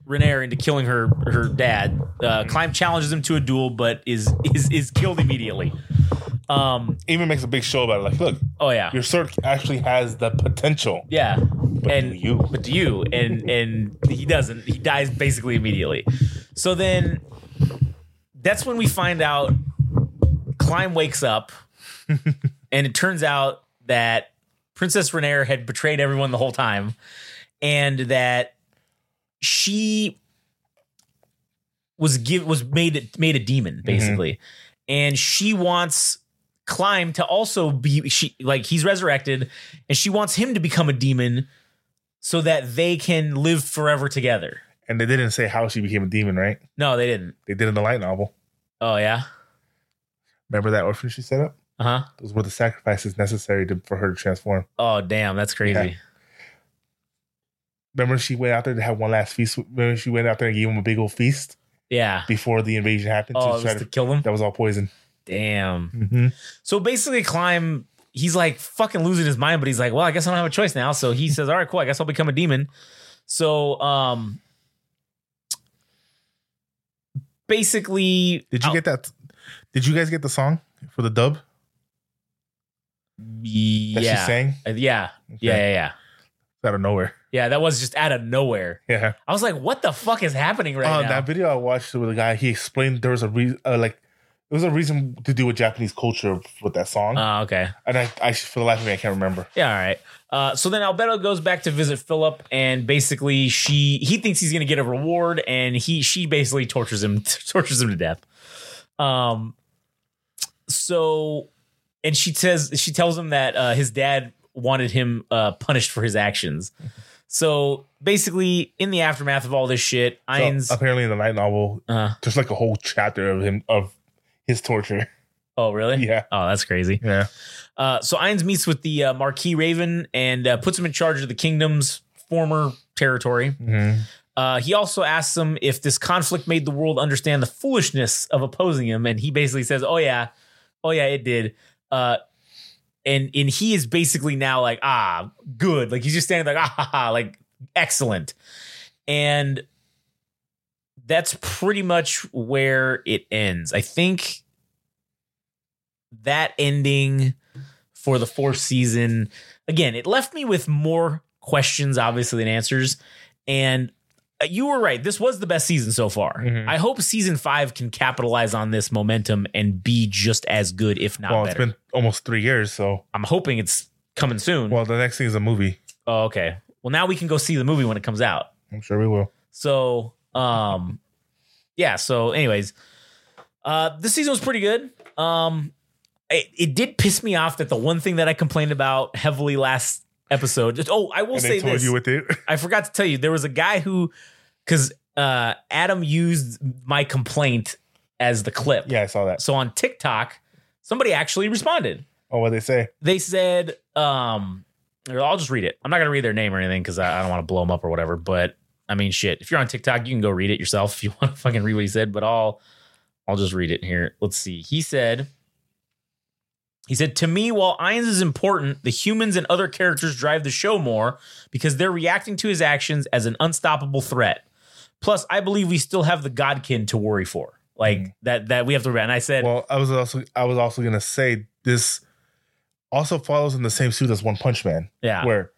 Renair into killing her her dad. Uh, Climb challenges him to a duel, but is is is killed immediately. Um, Even makes a big show about it. Like, look, oh yeah, your sword actually has the potential. yeah. But and do you? But do you? And and he doesn't. He dies basically immediately. So then, that's when we find out. Climb wakes up, and it turns out that Princess Renair had betrayed everyone the whole time, and that she was give was made made a demon basically, mm-hmm. and she wants Climb to also be she like he's resurrected, and she wants him to become a demon so that they can live forever together. And they didn't say how she became a demon, right? No, they didn't. They did in the light novel. Oh yeah. Remember that orphanage she set up? Uh huh. Those were the sacrifices necessary to, for her to transform. Oh damn, that's crazy. Yeah. Remember she went out there to have one last feast. Remember she went out there and gave him a big old feast. Yeah. Before the invasion happened. Oh, to, it was try to, to kill them. That was all poison. Damn. Mm-hmm. So basically, Climb. He's like fucking losing his mind, but he's like, well, I guess I don't have a choice now. So he says, all right, cool. I guess I'll become a demon. So, um, basically, did you I'll, get that? Did you guys get the song for the dub? Yeah. That she sang? Uh, yeah. Okay. Yeah. Yeah. Yeah. Out of nowhere. Yeah. That was just out of nowhere. Yeah. I was like, what the fuck is happening right uh, now? That video I watched with a guy, he explained there was a reason, uh, like, there was a reason to do with Japanese culture with that song. Oh, uh, okay. And I, I, for the life of me, I can't remember. Yeah, all right. Uh, so then Albedo goes back to visit Philip, and basically she he thinks he's gonna get a reward, and he she basically tortures him tortures him to death. Um. So, and she says she tells him that uh, his dad wanted him uh, punished for his actions. So basically, in the aftermath of all this shit, so Ainz apparently in the light novel, uh, there's like a whole chapter of him of his torture. Oh, really? Yeah. Oh, that's crazy. Yeah. Uh, so Ainz meets with the uh, Marquis Raven and uh, puts him in charge of the kingdom's former territory. Mm-hmm. Uh, he also asks him if this conflict made the world understand the foolishness of opposing him, and he basically says, "Oh yeah, oh yeah, it did." Uh, and and he is basically now like, "Ah, good." Like he's just standing like, "Ah, ha, ha," like excellent, and that's pretty much where it ends. I think that ending for the fourth season, again, it left me with more questions, obviously, than answers. And you were right. This was the best season so far. Mm-hmm. I hope season five can capitalize on this momentum and be just as good, if not well, better. It's been almost three years, so I'm hoping it's coming soon. Well, the next thing is a movie. Oh, okay. Well, now we can go see the movie when it comes out. I'm sure we will. So, um, yeah. So, anyways, uh, this season was pretty good. Um, it, it did piss me off that the one thing that I complained about heavily last episode. Just, oh, I will and say they told this. You with it. I forgot to tell you there was a guy who, because uh, Adam used my complaint as the clip. Yeah, I saw that. So on TikTok, somebody actually responded. Oh, what they say? They said, um, I'll just read it. I'm not gonna read their name or anything because I, I don't want to blow them up or whatever. But I mean, shit. If you're on TikTok, you can go read it yourself if you want to fucking read what he said. But I'll, I'll just read it here. Let's see. He said. He said, to me, while Ainz is important, the humans and other characters drive the show more because they're reacting to his actions as an unstoppable threat. Plus, I believe we still have the Godkin to worry for. Like mm. that that we have to worry about. And I said, well, I was also I was also gonna say this also follows in the same suit as One Punch Man. Yeah. Where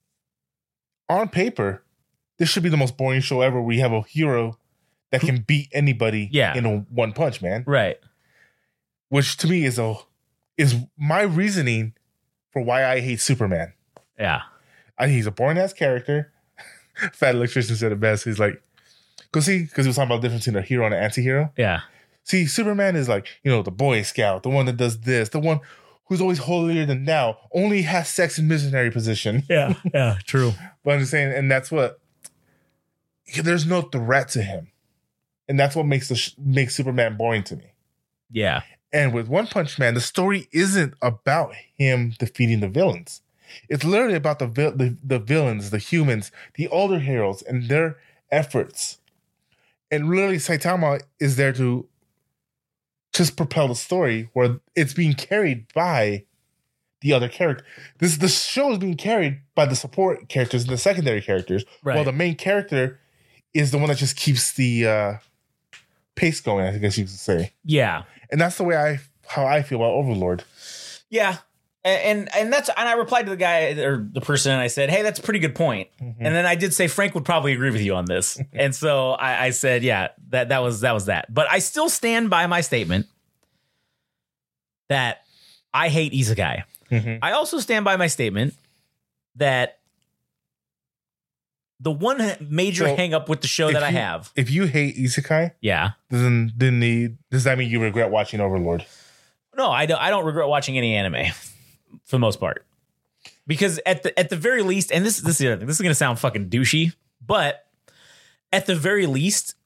on paper, this should be the most boring show ever where you have a hero that can beat anybody yeah. in a One Punch Man. Right. Which to me is a is my reasoning for why I hate Superman. Yeah. I think he's a boring ass character. Fat Electrician said it best. He's like, because see, because he was talking about the difference between a hero and an anti-hero. Yeah. See, Superman is like, you know, the Boy Scout, the one that does this, the one who's always holier than thou, only has sex in missionary position. Yeah, yeah, true. But I'm just saying, and that's what, there's no threat to him. And that's what makes the sh- makes Superman boring to me. Yeah. And with One Punch Man, the story isn't about him defeating the villains. It's literally about the, vi- the the villains, the humans, the older heroes, and their efforts. And literally, Saitama is there to just propel the story where it's being carried by the other character. This the show is being carried by the support characters and the secondary characters, right. while the main character is the one that just keeps the uh, pace going, I guess you could say. Yeah. And that's the way I how I feel about Overlord. Yeah. And and that's and I replied to the guy or the person and I said, hey, that's a pretty good point. Mm-hmm. And then I did say Frank would probably agree with you on this. And so I, I said, yeah, that that was that was that. But I still stand by my statement that I hate Isekai. Mm-hmm. I also stand by my statement that the one major so hang up with the show that you, I have. If you hate Isekai, yeah, then then the, does that mean you regret watching Overlord? No, I don't. I don't regret watching any anime. For the most part, because at the at the very least, and this this is the other thing, this is gonna sound fucking douchey, but at the very least,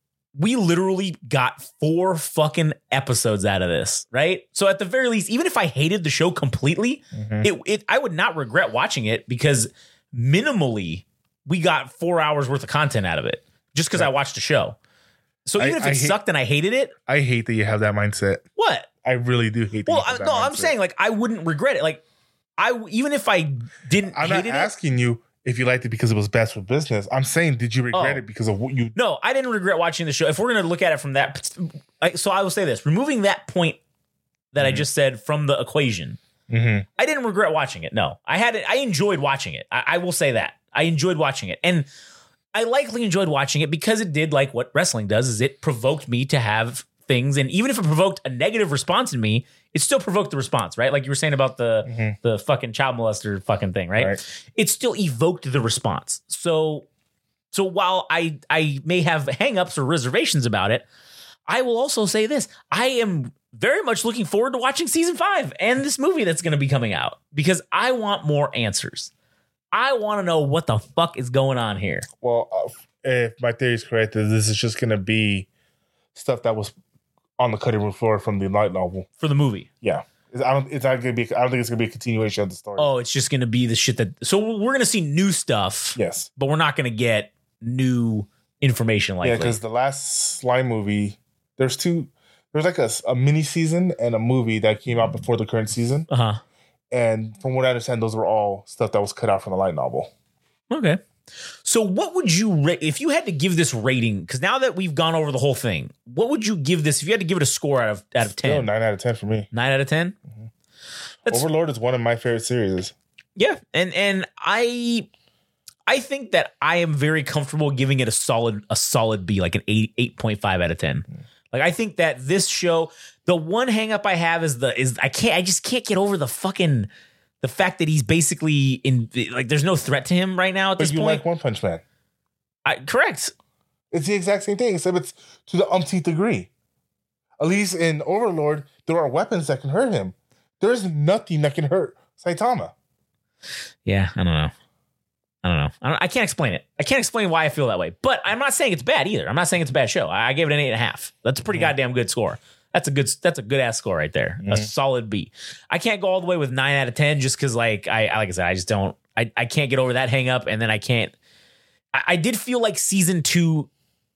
we literally got four fucking episodes out of this, right? So at the very least, even if I hated the show completely, mm-hmm. it it I would not regret watching it because minimally we got four hours worth of content out of it just because yeah. I watched the show. So even I, if it I sucked hate, and I hated it, I hate that you have that mindset. What? I really do hate. Well, I, no, mindset. I'm saying like I wouldn't regret it. Like I, even if I didn't, I'm hate not asking it, you if you liked it because it was best for business. I'm saying, did you regret oh, it because of what you? No, I didn't regret watching the show. If we're gonna look at it from that, so I will say this: removing that point that mm-hmm. I just said from the equation, mm-hmm. I didn't regret watching it. No, I had it. I enjoyed watching it. I, I will say that I enjoyed watching it, and I likely enjoyed watching it because it did like what wrestling does: is it provoked me to have things, and even if it provoked a negative response in me, it still provoked the response, right? Like you were saying about the mm-hmm. the fucking child molester fucking thing, right? right? It still evoked the response. So, so while I I may have hangups or reservations about it, I will also say this: I am very much looking forward to watching season five and this movie that's going to be coming out because I want more answers. I want to know what the fuck is going on here. Well, uh, if my theory is correct, this is just going to be stuff that was on the cutting room floor from the light novel for the movie. Yeah, it's, I don't. It's not gonna be. I don't think it's gonna be a continuation of the story. Oh, it's just gonna be the shit that. So we're gonna see new stuff. Yes, but we're not gonna get new information. Like yeah, because the last Slime movie, there's two. There's like a, a mini season and a movie that came out before the current season. Uh huh. And from what I understand, those were all stuff that was cut out from the light novel. Okay. So what would you rate if you had to give this rating? Because now that we've gone over the whole thing, what would you give this if you had to give it a score out of out of ten? Still nine out of ten for me. Nine out of ten. Mm-hmm. Overlord is one of my favorite series. Yeah, and and I I think that I am very comfortable giving it a solid a solid B, like an eight eight point five out of ten. Mm-hmm. Like I think that this show, the one hang up I have is the is I can't I just can't get over the fucking. The fact that he's basically in, like, there's no threat to him right now at but this you point. Like One Punch Man. I, correct. It's the exact same thing, except it's to the umpteenth degree. At least in Overlord, there are weapons that can hurt him. There is nothing that can hurt Saitama. Yeah, I don't know. I don't know. I, don't, I can't explain it. I can't explain why I feel that way. But I'm not saying it's bad either. I'm not saying it's a bad show. I, I gave it an eight and a half. That's a pretty mm-hmm. goddamn good score. That's a good. That's a good ass score right there. Mm-hmm. A solid B. I can't go all the way with nine out of ten just because, like I like I said, I just don't. I, I can't get over that hang up, and then I can't. I, I did feel like season two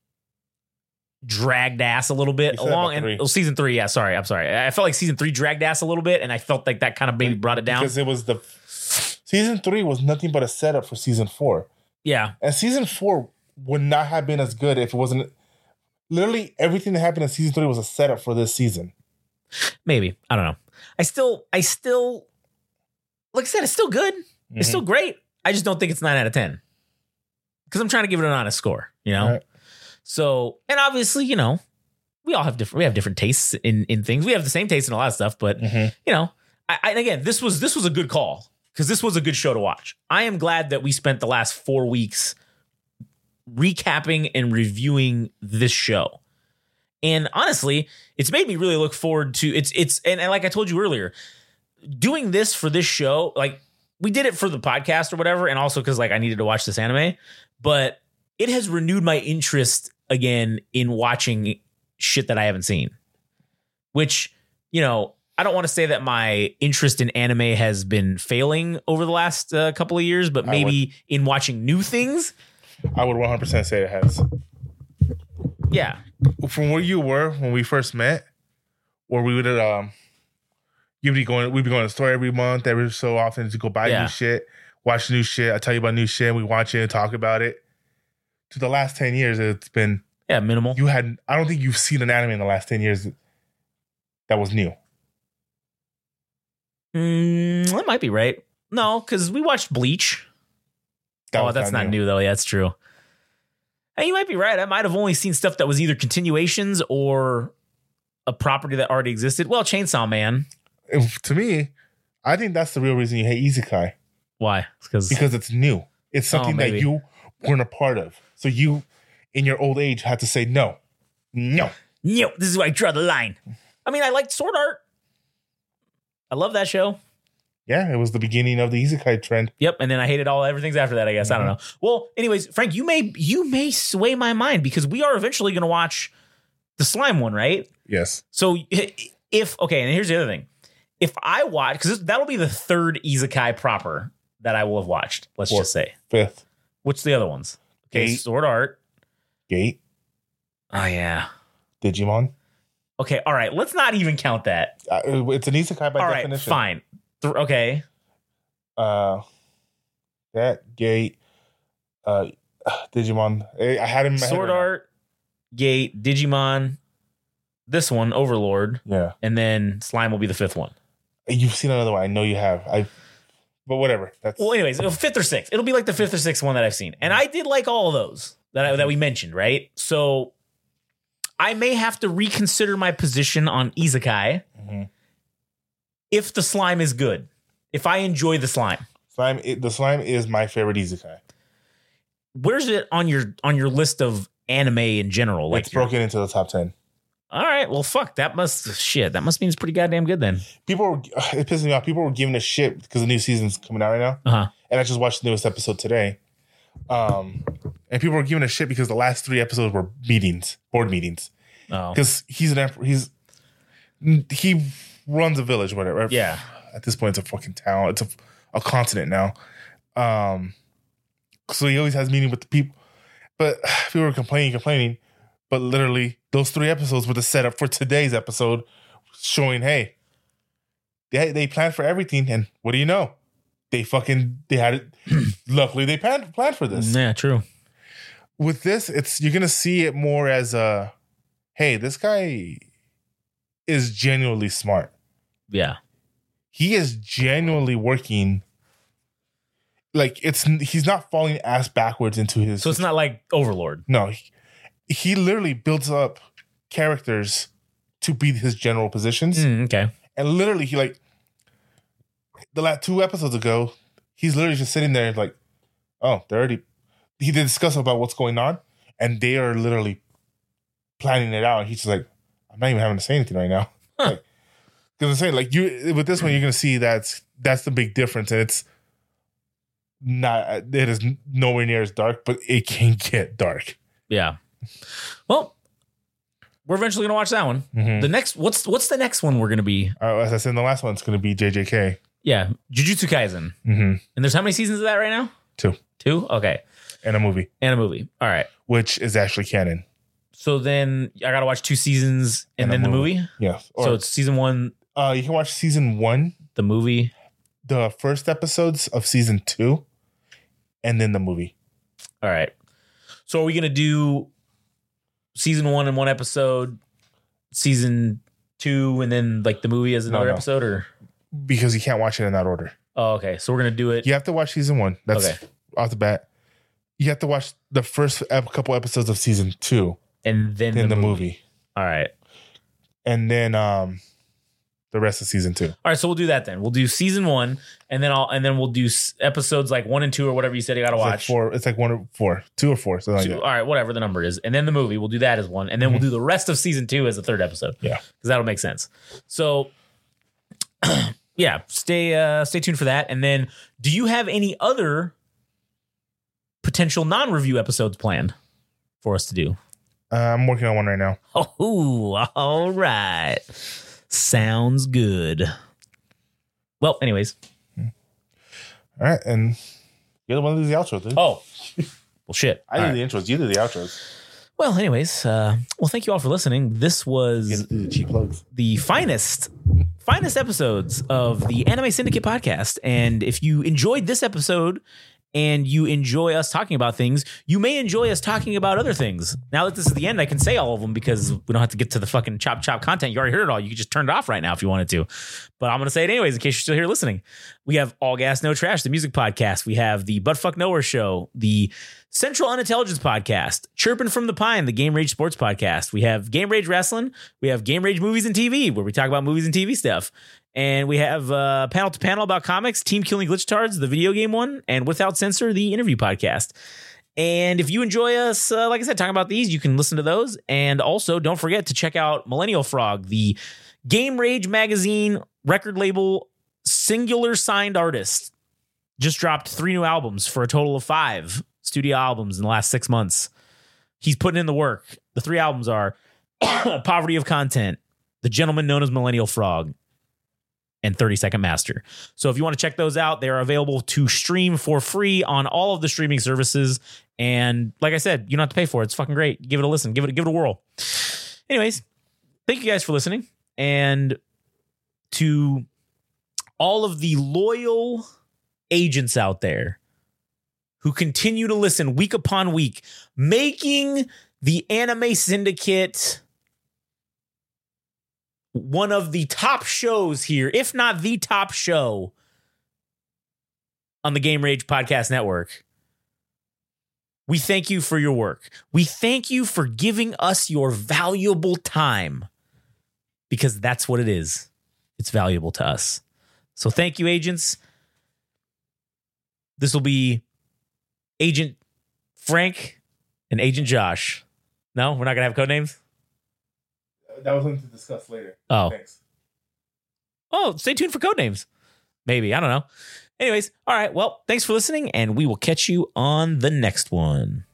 dragged ass a little bit along, and oh, season three. Yeah, sorry, I'm sorry. I felt like season three dragged ass a little bit, and I felt like that kind of maybe brought it down because it was the season three was nothing but a setup for season four. Yeah, and season four would not have been as good if it wasn't. Literally everything that happened in season three was a setup for this season. Maybe. I don't know. I still, I still, like I said, it's still good. Mm-hmm. It's still great. I just don't think it's nine out of ten. Because I'm trying to give it an honest score, you know? Right. So, and obviously, you know, we all have different, we have different tastes in, in things. We have the same taste in a lot of stuff, but, mm-hmm. you know, I, I, and again, this was, this was a good call because this was a good show to watch. I am glad that we spent the last four weeks recapping and reviewing this show. And honestly, it's made me really look forward to it's it's and, and like I told you earlier, doing this for this show, like we did it for the podcast or whatever, and also because like I needed to watch this anime, but it has renewed my interest again in watching shit that I haven't seen. Which, you know, I don't want to say that my interest in anime has been failing over the last uh, couple of years, but maybe in watching new things. I would one hundred percent say it has. Yeah. From where you were when we first met, or we would um, you'd be going, we'd be going to the store every month, every so often to go buy yeah. new shit, watch new shit. I tell you about new shit, we watch it and talk about it. to the last ten years, it's been yeah minimal. You had I don't think you've seen an anime in the last ten years that was new. Mm, that might be right. No, because we watched Bleach. That oh, that's not new. new though. Yeah, that's true. Hey, you might be right. I might have only seen stuff that was either continuations or a property that already existed. Well, Chainsaw Man. If, to me, I think that's the real reason you hate Isekai. Why? Because it's new. It's something oh, that you weren't a part of. So you, in your old age, had to say no. No. No, this is where I draw the line. I mean, I liked Sword Art. I love that show. Yeah, it was the beginning of the Isekai trend. Yep, and then I hated all everything's after that, I guess. Mm-hmm. I don't know. Well, anyways, Frank, you may you may sway my mind because we are eventually going to watch the slime one, right? Yes. So if, okay, and here's the other thing. If I watch, because that'll be the third Isekai proper that I will have watched, let's Fourth. just say. Fifth. What's the other ones? Okay, Gate. Sword Art. Gate. Oh, yeah. Digimon. Okay, all right. Let's not even count that. Uh, it's an Isekai by all definition. All right, fine. Th- okay. Uh, that, Gate, uh, Digimon. I had him in my Sword head right Art, Gate, Digimon, this one, Overlord. Yeah. And then Slime will be the fifth one. You've seen another one. I know you have. I, but whatever. That's well, anyways, fifth or sixth. It'll be like the fifth or sixth one that I've seen. And I did like all of those that I, that we mentioned, right? So I may have to reconsider my position on Isekai mm-hmm. if the slime is good. If I enjoy the slime. Slime it, the slime is my favorite Isekai. Where's it on your on your list of anime in general? Like it's broken into the top ten. All right, well, fuck. That must shit. That must mean it's pretty goddamn good then. People were it pisses me off. People were giving a shit because the new season's coming out right now. Uh-huh. And I just watched the newest episode today. Um, and people were giving a shit because the last three episodes were meetings, board meetings. Oh, because he's an emperor. He's he runs a village, whatever. Yeah. At this point, it's a fucking town. It's a, a continent now. Um, so he always has meeting with the people. But people were complaining, complaining. But literally, those three episodes were the setup for today's episode, showing, hey, they they planned for everything, and what do you know? They fucking they had it. Luckily, they planned planned for this. Yeah, true. With this, it's you're gonna see it more as a, hey, this guy is genuinely smart. Yeah. He is genuinely working. Like it's he's not falling ass backwards into his. So it's not like Overlord. No, he, he literally builds up characters to be his general positions. Mm, okay, and literally he like the last two episodes ago, he's literally just sitting there like, oh, they're already. He did discuss about what's going on, and they are literally planning it out. And he's just like, I'm not even having to say anything right now. Huh. Like, because I'm saying, like, you with this one, you're gonna see that's that's the big difference, and it's not it is nowhere near as dark, but it can get dark. Yeah. Well, we're eventually gonna watch that one. Mm-hmm. The next, what's what's the next one we're gonna be? Uh, as I said, the last one's gonna be J J K. Yeah, Jujutsu Kaisen. Mm-hmm. And there's how many seasons of that right now? Two. Two. Okay. And a movie. And a movie. All right. Which is actually canon. So then I gotta watch two seasons and, and then movie. the movie. Yeah. Or, so it's season one. Uh, you can watch season one, the movie, the first episodes of season two, and then the movie. All right. So are we gonna do season one in one episode, season two, and then like the movie as another no, no. episode, or because you can't watch it in that order? Oh, okay. So we're gonna do it. You have to watch season one. That's okay. Off the bat. You have to watch the first couple episodes of season two, and then, then the, the movie. movie. All right. And then um, the rest of season two. All right, so we'll do that then. We'll do season one, and then I'll and then we'll do episodes like one and two or whatever you said you got to watch. Like four. It's like one or four, two or four. So like all right, whatever the number is, and then the movie. We'll do that as one, and then mm-hmm. we'll do the rest of season two as the third episode. Yeah, because that'll make sense. So, yeah, stay uh, stay tuned for that. And then, do you have any other potential non-review episodes planned for us to do? Uh, I'm working on one right now. Oh, all right. Sounds good. Well, anyways. All right, and you're the one who does the outro, dude. Oh, well, shit. I do right. the intros. You do the outros. Well, anyways, uh, well, thank you all for listening. This was the, cheap plugs. the finest, finest episodes of the Anime Syndicate podcast. And if you enjoyed this episode and you enjoy us talking about things, you may enjoy us talking about other things. Now that this is the end, I can say all of them because we don't have to get to the fucking chop chop content. You already heard it all. You can just turn it off right now if you wanted to. But I'm going to say it anyways in case you're still here listening. We have All Gas, No Trash, the music podcast. We have the Buttfuck Nowhere show, the Central Unintelligence podcast, Chirping from the Pine, the Game Rage Sports podcast. We have Game Rage Wrestling. We have Game Rage Movies and T V, where we talk about movies and T V stuff. And we have uh, Panel to Panel about comics, Team Killing Glitchtards, the video game one, and Without Censor, the interview podcast. And if you enjoy us, uh, like I said, talking about these, you can listen to those. And also, don't forget to check out Millennial Frog, the Game Rage magazine record label singular signed artist. Just dropped three new albums for a total of five studio albums in the last six months. He's putting in the work. The three albums are Poverty of Content, The Gentleman Known as Millennial Frog, and thirty second Master. So if you want to check those out, they are available to stream for free on all of the streaming services. And like I said, you don't have to pay for it. It's fucking great. Give it a listen. Give it, give it a whirl. Anyways, thank you guys for listening. And to all of the loyal agents out there who continue to listen week upon week, making the Anime Syndicate one of the top shows here, if not the top show on the Game Rage Podcast Network. We thank you for your work. We thank you for giving us your valuable time, because that's what it is. It's valuable to us. So thank you, agents. This will be Agent Frank and Agent Josh. No, we're not going to have code names? That was something to discuss later. Oh. Thanks. Oh, stay tuned for code names. Maybe. I don't know. Anyways, all right. Well, thanks for listening, and we will catch you on the next one.